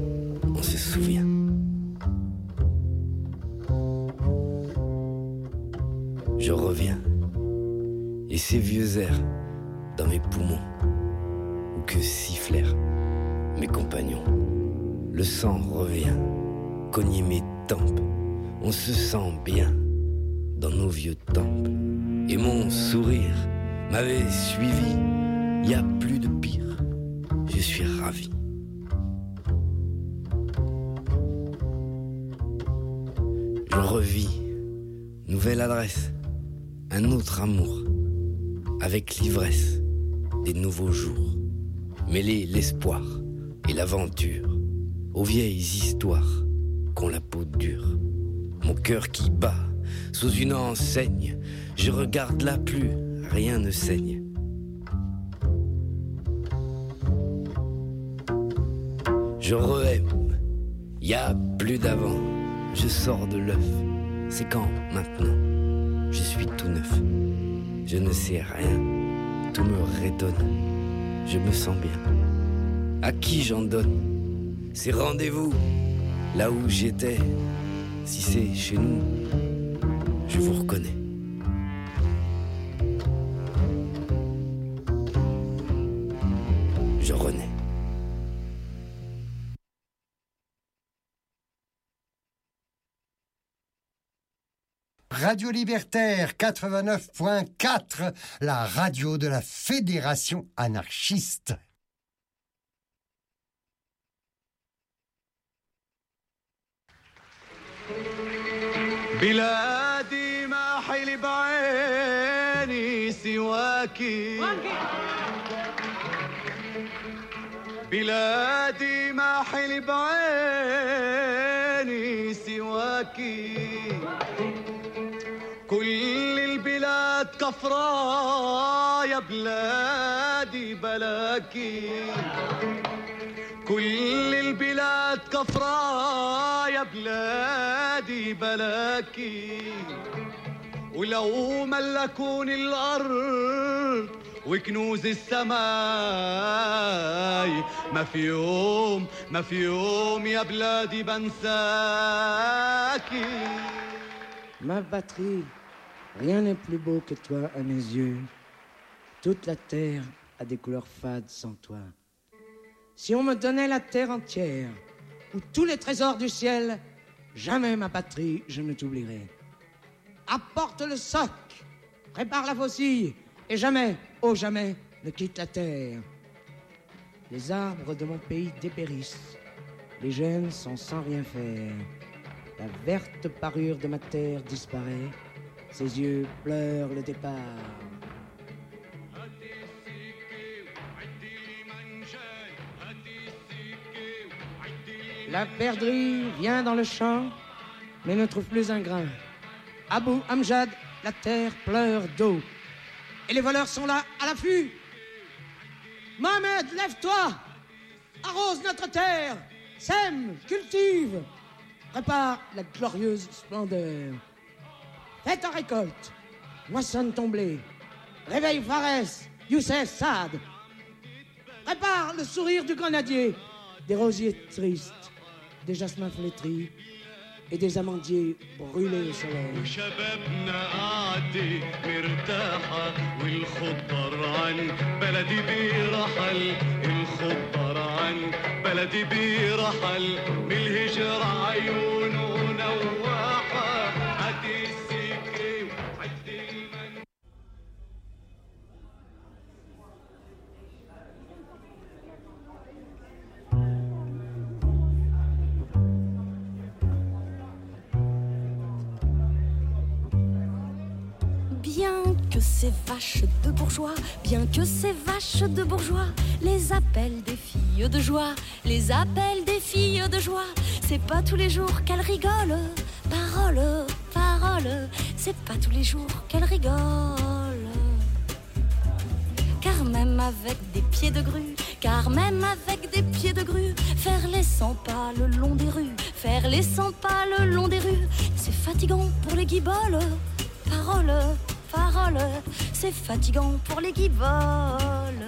on se souvient. Je reviens, et ces vieux airs dans mes poumons, ou que sifflèrent mes compagnons. Le sang revient, cogner mes tempes, on se sent bien dans nos vieux temples. Et mon sourire m'avait suivi, y a plus de pire, je suis ravi. Je revis, nouvelle adresse, un autre amour, avec l'ivresse des nouveaux jours, mêler l'espoir et l'aventure aux vieilles histoires qu'ont la peau dure. Mon cœur qui bat sous une enseigne, je regarde là plus, rien ne saigne. Je re-aime, y a plus d'avant, je sors de l'œuf, c'est quand maintenant, je suis tout neuf, je ne sais rien, tout me rétonne, je me sens bien. À qui j'en donne ces rendez-vous, là où j'étais, si c'est chez nous, je vous reconnais. Je renais. Radio Libertaire quatre-vingt-neuf point quatre, la radio de la Fédération anarchiste. بلادي ما حيل بعيني سواكي بلادي ما حيل بعيني سواكي كل البلاد كفرا يا بلادي بلاكي كل البلاد كفرا يا بلادي بلاكي ولو ملكون الأرض وكنوز السماء ما في يوم ما في يوم يا بلادي بنساكي. Ma patrie, rien n'est plus beau que toi à mes yeux. Toute la terre a des couleurs fades sans toi. Si on me donnait la terre entière, ou tous les trésors du ciel, jamais ma patrie, je ne t'oublierai. Apporte le soc, prépare la faucille, et jamais, oh jamais, ne quitte la terre. Les arbres de mon pays dépérissent, les jeunes sont sans rien faire. La verte parure de ma terre disparaît, ses yeux pleurent le départ. La perdrix vient dans le champ, mais ne trouve plus un grain. Abou Amjad, la terre pleure d'eau. Et les voleurs sont là, à l'affût. Mohamed, lève-toi, arrose notre terre, sème, cultive, prépare la glorieuse splendeur. Fais ta récolte, moissonne ton blé, réveille Fares, Youssef, Saad. Prépare le sourire du grenadier, des rosiers tristes, des jasmins flétris et des amandiers brûlés au soleil. وشبابنا قاعدة مرتاحة والخضر عن بلدي بيرحل الخضر عن بلدي بيرحل بالهجرة عيونه نواحة عدي السكة وعدي المن. Bien que ces vaches de bourgeois, bien que ces vaches de bourgeois les appellent des filles de joie, les appellent des filles de joie, c'est pas tous les jours qu'elles rigolent. Parole, parole, c'est pas tous les jours qu'elles rigolent. Car même avec des pieds de grue, car même avec des pieds de grue, faire les cent pas le long des rues, faire les cent pas le long des rues, c'est fatigant pour les guiboles. Parole, parole, c'est fatigant pour les guiboles.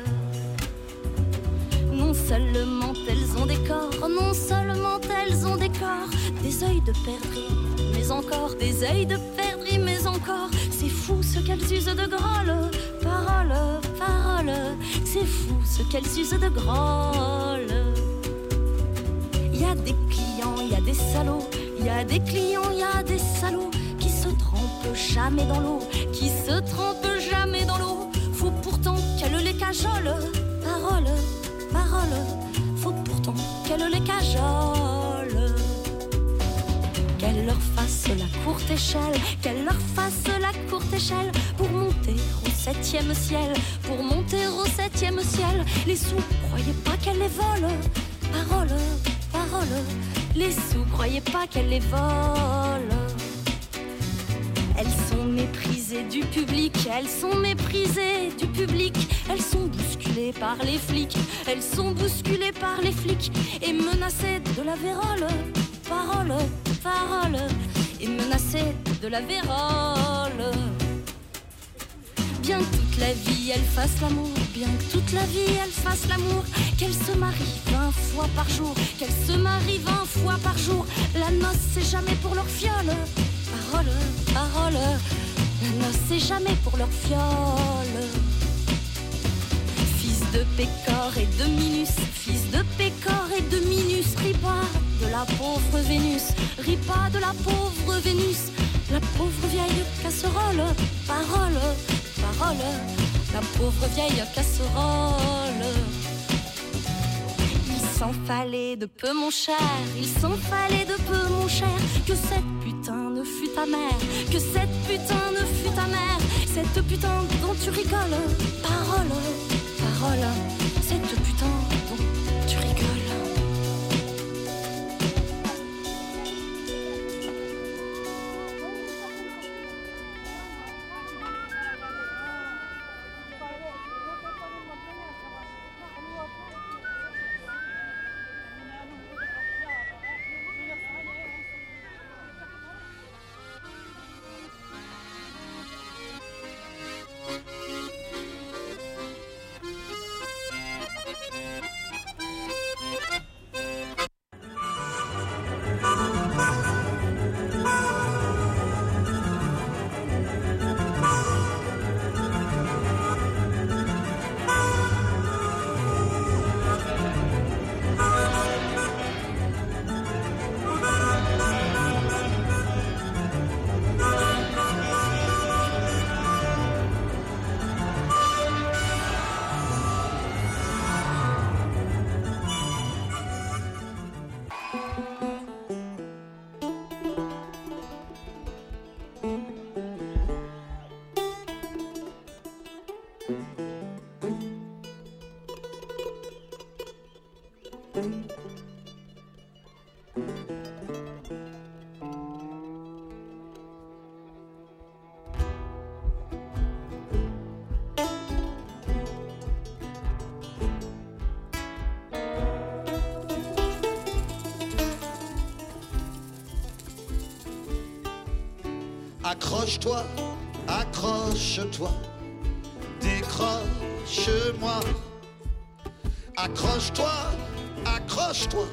Non seulement elles ont des corps, non seulement elles ont des corps, des œils de perdrix, mais encore des œils de perdrix, mais encore, c'est fou ce qu'elles usent de grolle. Parole, parole, c'est fou ce qu'elles usent de grolle. Il y a des clients, il y a des salauds, il y a des clients, il y a des salauds qui se trempent jamais dans l'eau, qui se trempent jamais dans l'eau. Faut pourtant qu'elle les cajole. Parole, parole, faut pourtant qu'elle les cajole. Qu'elle leur fasse la courte échelle, qu'elle leur fasse la courte échelle pour monter au septième ciel, pour monter au septième ciel. Les sous, croyez pas qu'elle les vole. Parole, parole, les sous, croyez pas qu'elle les vole. Elles sont méprisées du public, elles sont méprisées du public. Elles sont bousculées par les flics, elles sont bousculées par les flics et menacées de la vérole. Parole, parole, et menacées de la vérole. Bien que toute la vie elles fassent l'amour, bien que toute la vie elles fassent l'amour, qu'elles se marient vingt fois par jour, qu'elles se marient vingt fois par jour. La noce c'est jamais pour leur fiole. Parole, parole, la noce c'est jamais pour leur fiole. Fils de Pécor et de Minus, fils de Pécor et de Minus, ris pas de la pauvre Vénus, ris pas de la pauvre Vénus. La pauvre vieille casserole, parole, parole, la pauvre vieille casserole. Il s'en fallait de peu mon cher, il s'en fallait de peu mon cher, que cette putain ne fût ta mère, que cette putain ne fût ta mère, cette putain dont tu rigoles, parole, parole, cette putain dont tu rigoles. Accroche-toi, accroche-toi, décroche-moi. Accroche-toi, accroche-toi,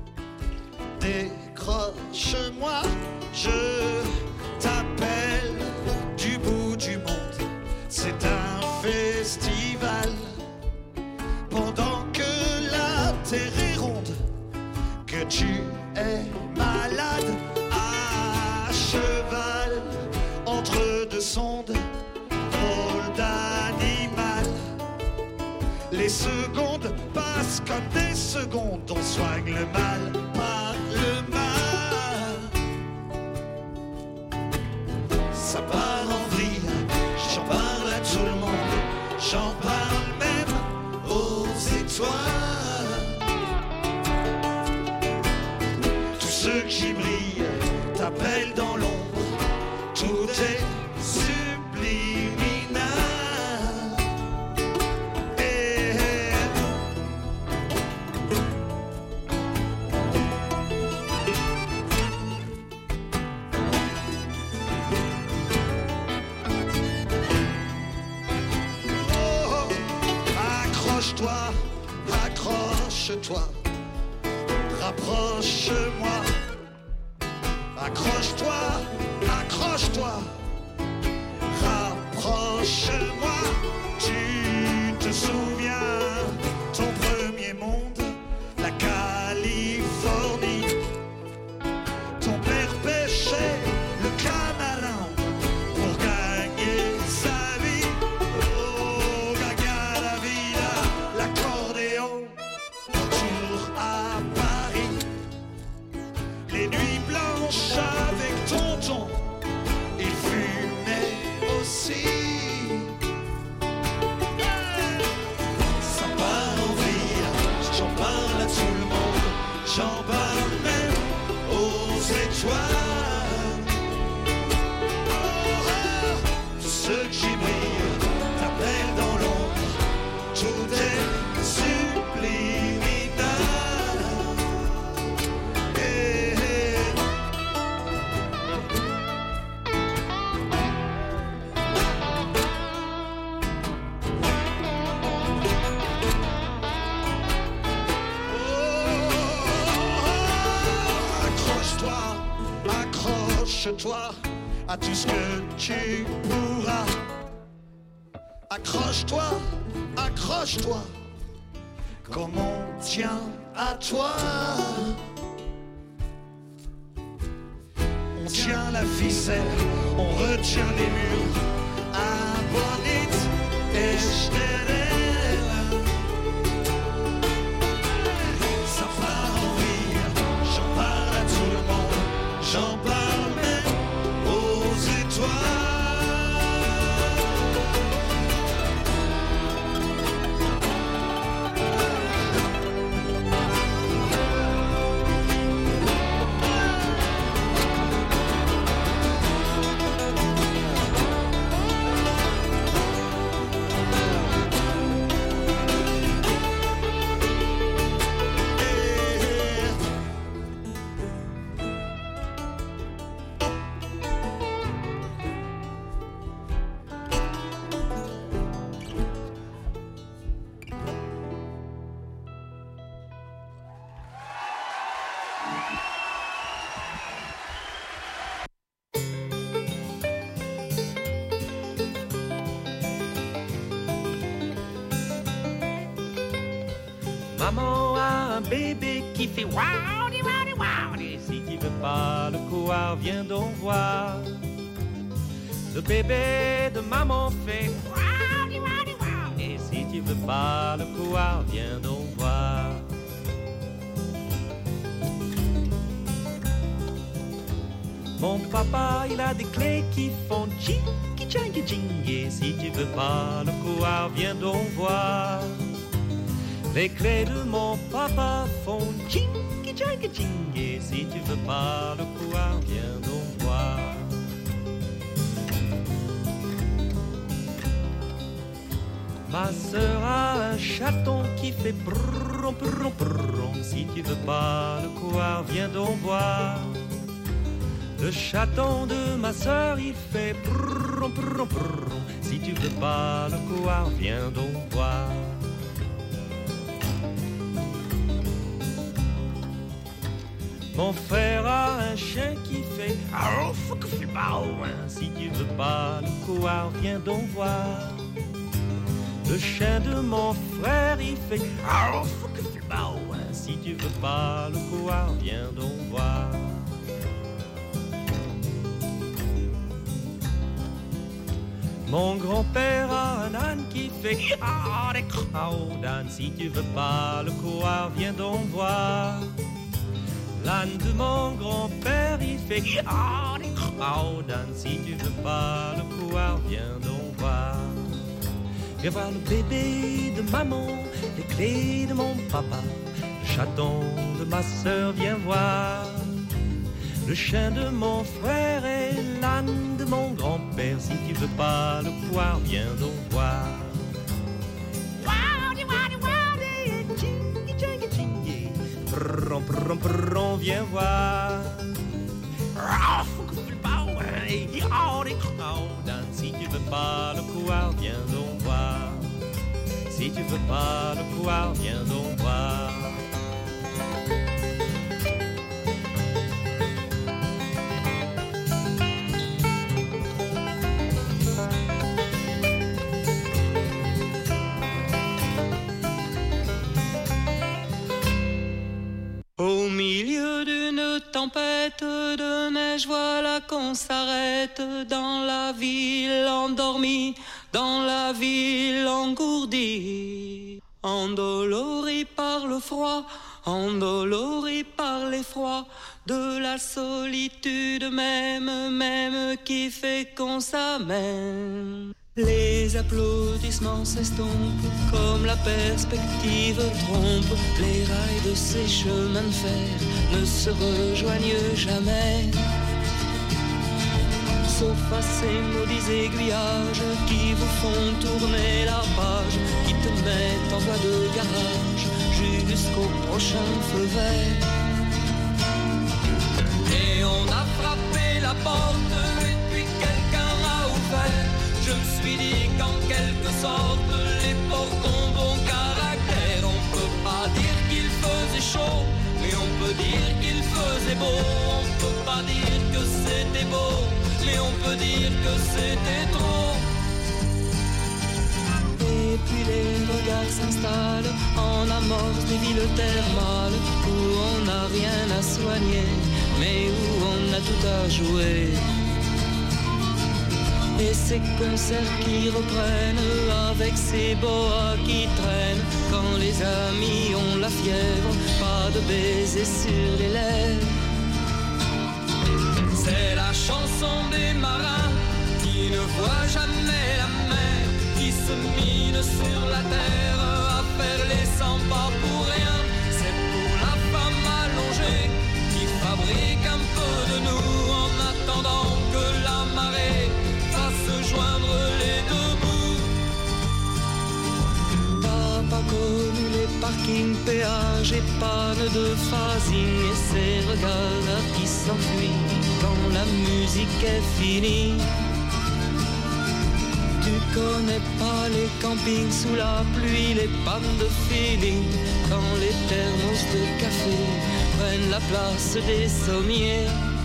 décroche-moi. Je t'appelle du bout du monde, c'est un festival. Pendant que la terre est ronde, que tu es malade, à cheval entre deux sondes, drôle d'animal. Les secondes passent comme des secondes, on soigne le mal par le mal. Ça part en vrille, j'en parle à tout le monde, j'en parle même aux étoiles. Tous ceux qui brillent t'appellent dans l'ombre, tout est subliminal. Et oh, accroche-toi, accroche-toi, rapproche-moi. Accroche-toi, accroche-toi, rapproche-moi. Tu te souviens, ton premier monde, la Californie. Ton père pêchait le canalin pour gagner sa vie. Oh, gaga la vida, l'accordéon, retour à Paris. Les nuits blanches avec tonton, il fumait aussi. Ça part en vrille, j'en parle à tout le monde, j'en parle même aux étoiles. Oh, oh, tous ceux qui brillent t'appellent dans l'ombre, tout est subliminal. Accroche-toi à tout ce que tu pourras. Accroche-toi, accroche-toi, comme on tient à toi. On tient la ficelle, on retient les murs. Abonnit et ça part en rire, j'en parle à tout le monde, j'en parle même aux étoiles. Maman a un bébé qui fait wowdy wowdy wowdy. Si tu veux pas le couard, viens donc voir. Le bébé de maman fait wowdy wowdy wowdy. Et si tu veux pas le couard, viens donc voir. Mon papa, il a des clés qui font tchiki tchangi tching. Et si tu veux pas le couard, viens donc voir. Les clés de mon papa font tchingi tchangi tching. Et si tu veux pas le couard, viens donc voir. Ma sœur a un chaton qui fait brrrrom brrrrom brrrrom. Si tu veux pas le couard, viens donc voir. Le chaton de ma sœur, il fait brrrrom brrrrom brrrrom. Si tu veux pas le couard, viens donc voir. Mon frère a un chien qui fait aouf, si tu veux pas le couard, viens donc voir. Le chien de mon frère, il fait aouf, si tu veux pas le couard, viens donc voir. Mon grand-père a un âne qui fait ah des crowdan. Si tu veux pas le couard, viens donc voir. L'âne de mon grand-père, il fait ah des crowdan. Si tu veux pas le couard, viens donc voir. Viens voir le bébé de maman, les clés de mon papa, le chaton de ma sœur, viens voir. Le chien de mon frère et l'âne de mon grand-père. Si tu veux pas le couard, viens donc voir. Wowdy, wowdy, wowdy, tchingi, tchingi, tchingi. Prrrrom, prrrrom, prrrrom, viens voir. Si tu veux pas le couard, viens donc voir. Si tu veux pas le couard, viens donc voir. Au milieu d'une tempête de neige, voilà qu'on s'arrête dans la ville endormie, dans la ville engourdie. Endolori par le froid, endolori par l'effroi de la solitude même, même qui fait qu'on s'amène. Les applaudissements s'estompent comme la perspective trompe. Les rails de ces chemins de fer ne se rejoignent jamais, sauf à ces maudits aiguillages qui vous font tourner la page, qui te mettent en voie de garage jusqu'au prochain feu vert. Et on a frappé la porte et puis quelqu'un a ouvert. Je me suis dit qu'en quelque sorte les portes ont bon caractère. On peut pas dire qu'il faisait chaud, mais on peut dire qu'il faisait beau. On peut pas dire que c'était beau, mais on peut dire que c'était trop. Et puis les regards s'installent en amorce des villes thermales où on n'a rien à soigner, mais où on a tout a joué. Et ces concerts qui reprennent avec ces boas qui traînent. Quand les amis ont la fièvre, pas de baiser sur les lèvres. C'est la chanson des marins qui ne voient jamais la mer, qui se mine sur la terre à faire les cent pas pour rien. C'est pour la femme allongée qui fabrique un peu de nous en attendant que la marée fasse joindre les deux bouts. T'as pas connu les parkings, péages et pannes de phasing et ces regards qui s'enfuient quand la musique est finie. Tu connais pas les campings sous la pluie, les pannes de feeling, quand les thermos de café prennent la place des sommiers.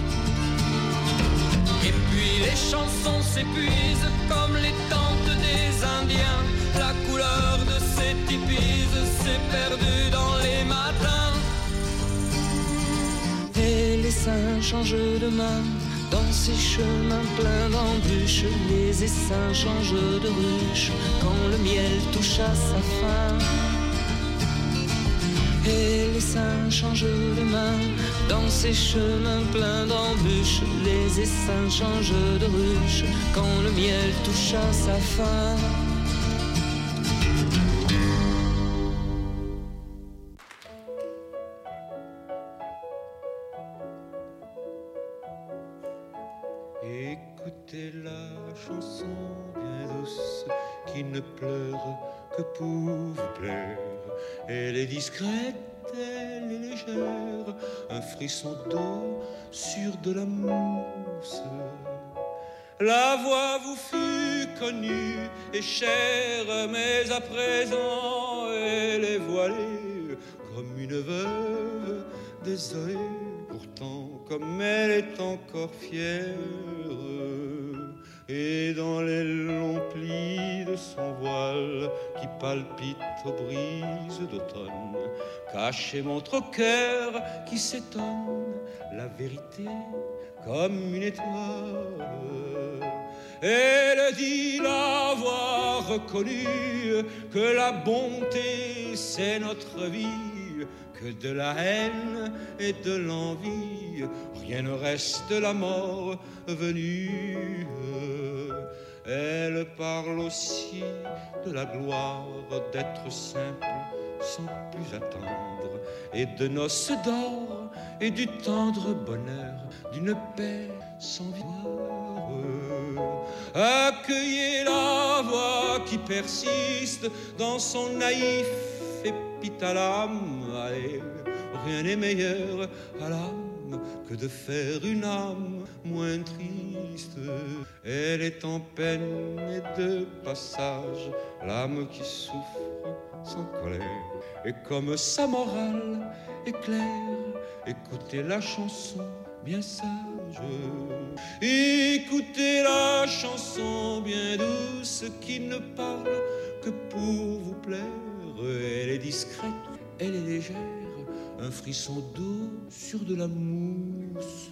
Et puis les chansons s'épuisent comme les tentes des Indiens. La couleur de ces tipises s'est perdue dans les matins. Et les saints changent de main dans ces chemins pleins d'embûches. Les essaims changent de ruche quand le miel touche à sa fin. Et les saints changent de main dans ces chemins pleins d'embûches. Les essaims changent de ruche quand le miel touche à sa fin. Écoutez la chanson bien douce qui ne pleure que pour vous plaire. Elle est discrète, elle est légère, un frisson d'eau sur de la mousse. La voix vous fut connue et chère, mais à présent elle est voilée comme une veuve désolée. Pourtant, comme elle est encore fière, et dans les longs plis de son voile qui palpite aux brises d'automne, caché montre au cœur qui s'étonne la vérité comme une étoile. Elle dit l'avoir reconnu, que la bonté c'est notre vie, que de la haine et de l'envie, rien ne reste de la mort venue. Elle parle aussi de la gloire d'être simple sans plus attendre, et de noces d'or et du tendre bonheur d'une paix sans victoire. Accueillez la voix qui persiste dans son naïf épithalame. Allez, rien n'est meilleur à l'âme que de faire une âme moins triste. Elle est en peine et de passage, l'âme qui souffre sans colère. Et comme sa morale est claire, écoutez la chanson bien sage. Écoutez la chanson bien douce qui ne parle que pour vous plaire. Elle est discrète, elle est légère, un frisson d'eau sur de la mousse.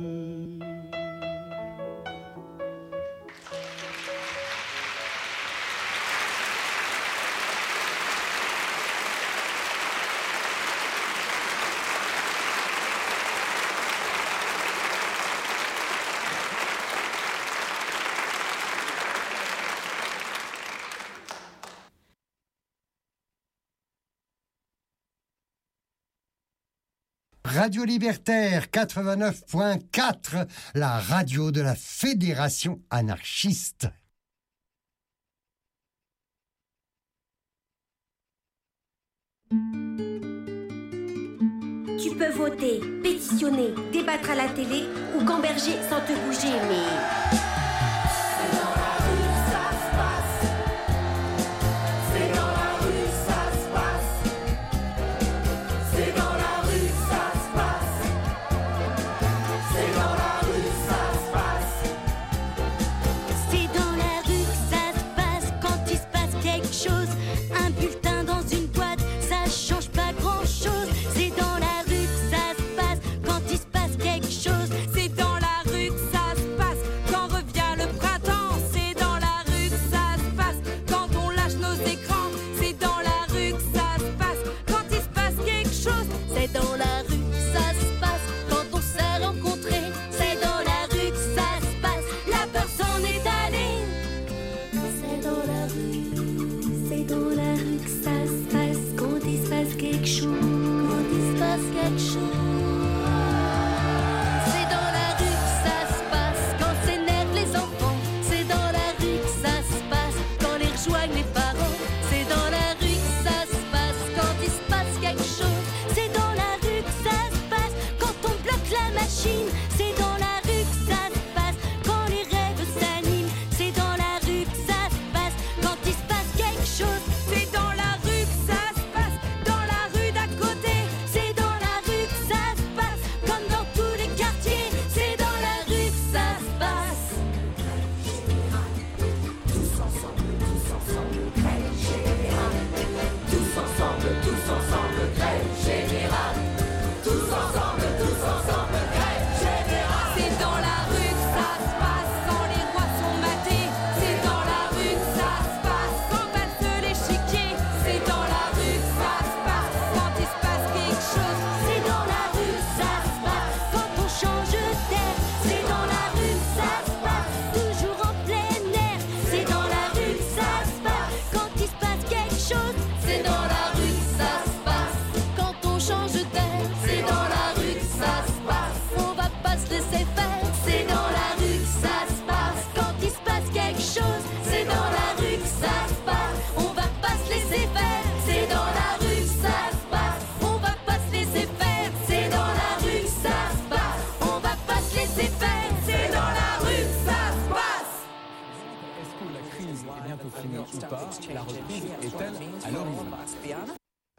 Radio Libertaire quatre-vingt-neuf point quatre, la radio de la Fédération anarchiste. Tu peux voter, pétitionner, débattre à la télé ou gamberger sans te bouger, mais... C'est dans laisser faire. C'est dans la rue que ça se passe. Quand il se passe quelque chose, c'est dans la rue que ça se passe. On va pas se laisser faire. C'est dans la rue que ça se passe. On va pas se laisser faire. C'est dans la rue que ça se passe. On va pas se laisser faire. C'est dans la rue que ça se passe. Est-ce que la crise est bientôt finie ou pas? La reprise est-elle à l'horizon?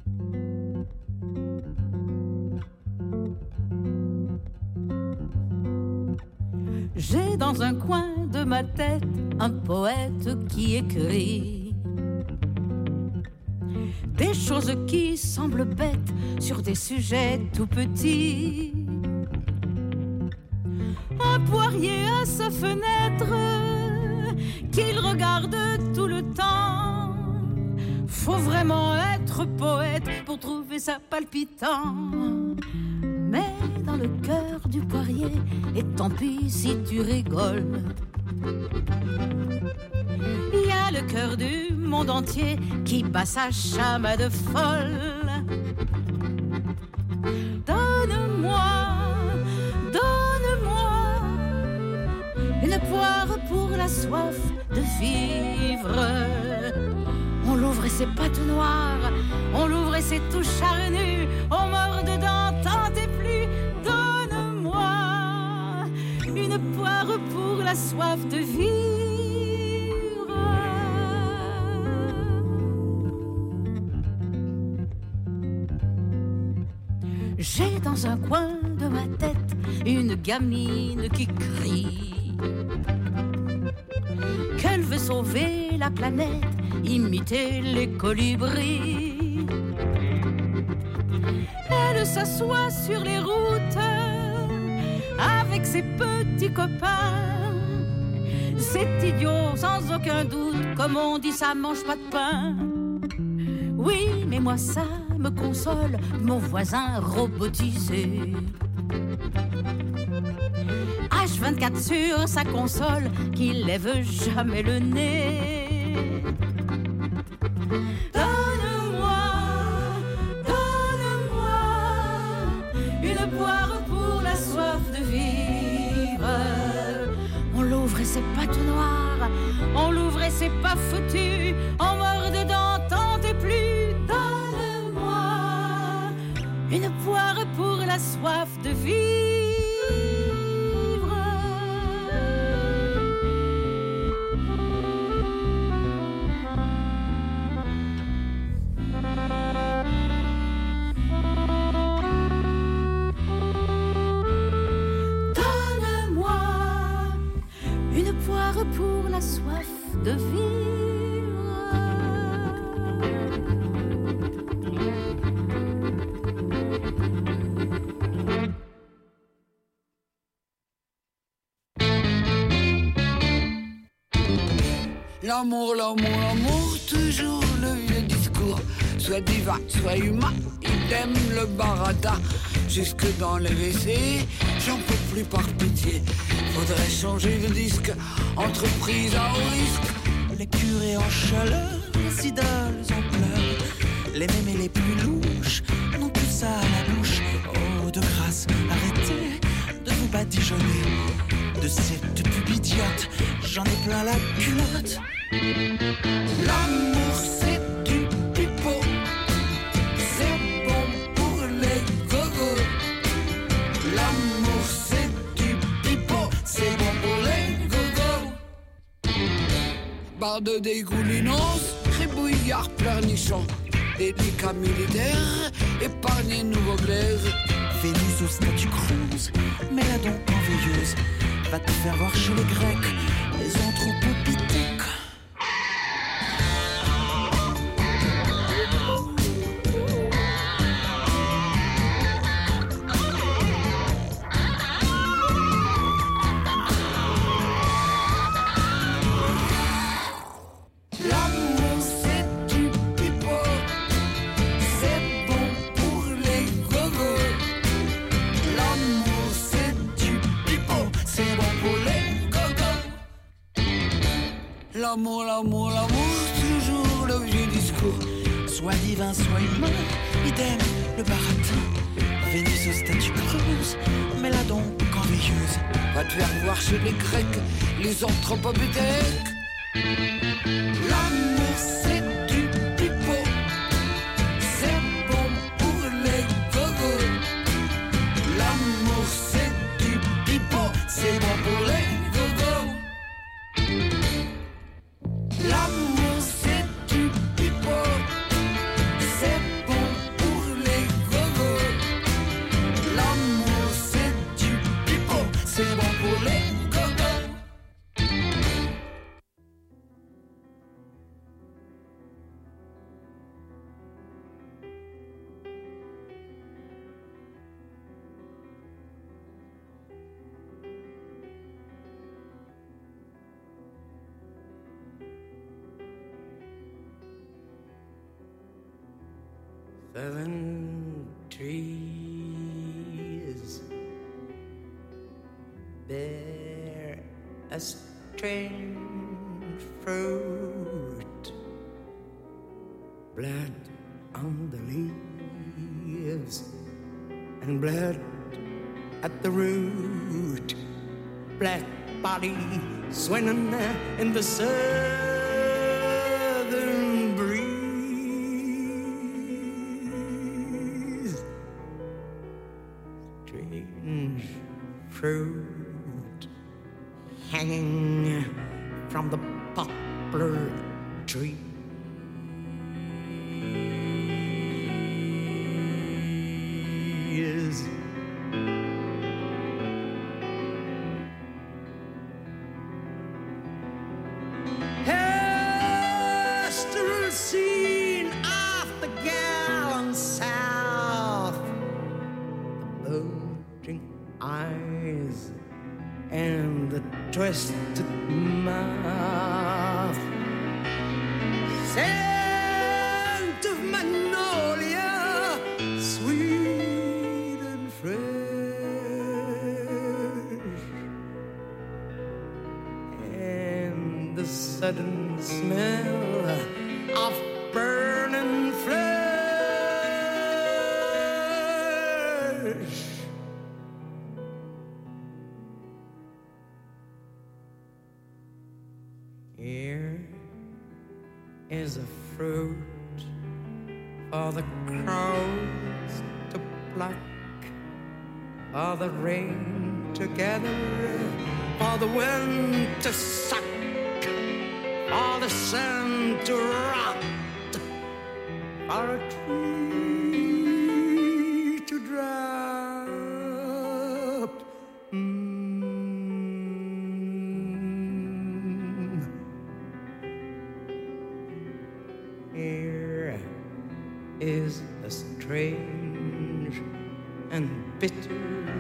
J'ai dans un coin de ma tête un poète qui écrit des choses qui semblent bêtes sur des sujets tout petits. Un poirier à sa fenêtre qu'il regarde tout le temps. Faut vraiment être poète pour trouver ça palpitant. Mais dans le cœur du poirier, et tant pis si tu rigoles, il y a le cœur du monde entier qui bat sa chamade folle. Donne-moi, donne-moi une poire pour la soif de vivre. On l'ouvre et c'est pas tout noir, on l'ouvre et c'est tout charnu, on mord dedans, t'en t'es plus. Donne-moi une poire pour la soif de vivre. J'ai dans un coin de ma tête une gamine qui crie qu'elle veut sauver la planète, imiter les colibris. Elle s'assoit sur les routes avec ses petits copains. C'est idiot sans aucun doute, comme on dit ça mange pas de pain. Oui, mais moi ça me console, mon voisin robotisé H vingt-quatre sur sa console, qui lève jamais le nez. Donne-moi, donne-moi une poire pour la soif de vivre. On l'ouvre et c'est pas tout noir, on l'ouvre et c'est pas foutu, on mord dedans, t'en t'es plus. Donne-moi une poire pour la soif de vivre. Pour la soif de vivre. L'amour, l'amour, l'amour, toujours le vieux discours. Soit divin, soit humain, idem le barata. Jusque dans les W C, j'en peux plus par pitié. Faudrait changer de disque, entreprise à haut risque. Les curés en chaleur, les idoles en pleurs. Les mêmes et les plus louches n'ont plus ça à la bouche. Oh, de grâce, arrêtez de vous badigeonner. De cette pub idiote, j'en ai plein la culotte. L'amour c'est du pipeau, c'est bon pour les gogos. L'amour c'est du pipeau, c'est bon pour les gogos. Barre de dégoulinance, crébouillard pleurnichon. Délicat militaire, épargné nouveau glaise. Vénus au statut creuse, mais la donc enveilleuse va te faire voir chez les Grecs les anthropopithèques. L'amour, l'amour, l'amour, toujours le vieux discours. Soit divin, soit humain, idem le baratin. Vénus au statut creuse, mais là donc en merveilleuse. Va te faire voir chez les Grecs, les anthropopithèques. L'amour c'est du pipeau, c'est bon pour les gogos. L'amour c'est du pipeau, c'est bon pour les gogos. L'amour c'est du pipeau, c'est bon pour les gogos. L'amour c'est du pipeau, c'est bon pour les gogos. Seven trees bear a strange fruit, blood on the leaves and blood at the root, black body swinging in the southern breeze. Strange fruit hanging from the poplar tree. Is pastoral scene of the gallant South, the bulging eyes and the twisted mouth, scent of magnolia, sweet and fresh, and the sudden smell of burning flesh. Here is a fruit for the crows to pluck, for the rain to gather, for the wind to suck, for the sun to rot, for a tree to drop. Mm. Here is a strange and bitter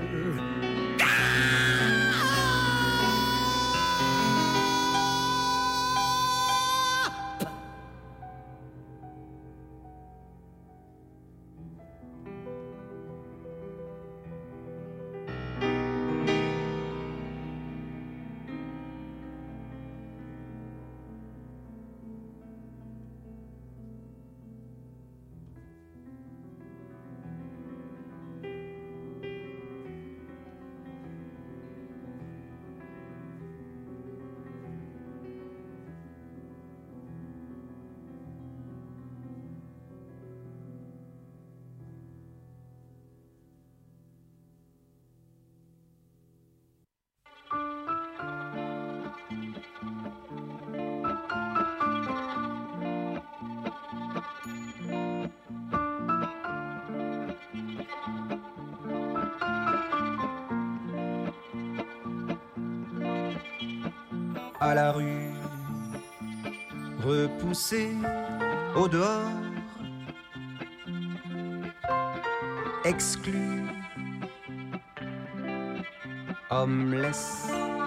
à la rue, repoussé au dehors, exclu, homeless,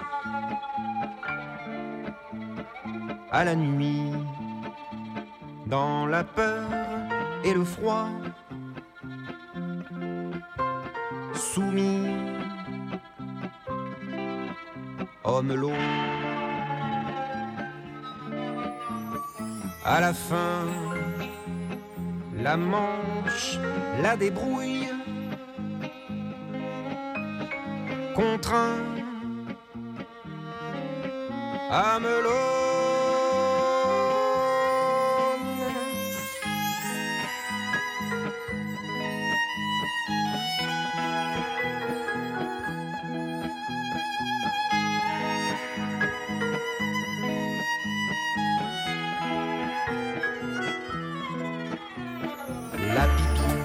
à la nuit, dans la peur et le froid, soumis, homme lot. À la fin, la Manche, la débrouille, contraint à Melone. La pipi,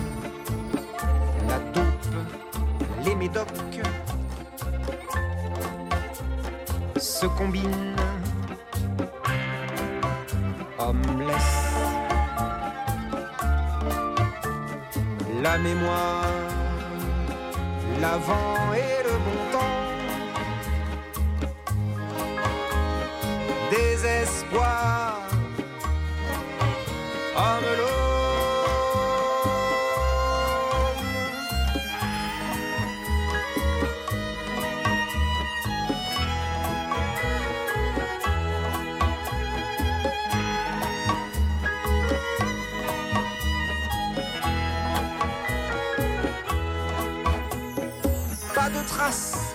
la taupe, les médocs se combinent. Homeless, la mémoire, l'avant et le bon temps. Désespoir, Homelone. Pas de traces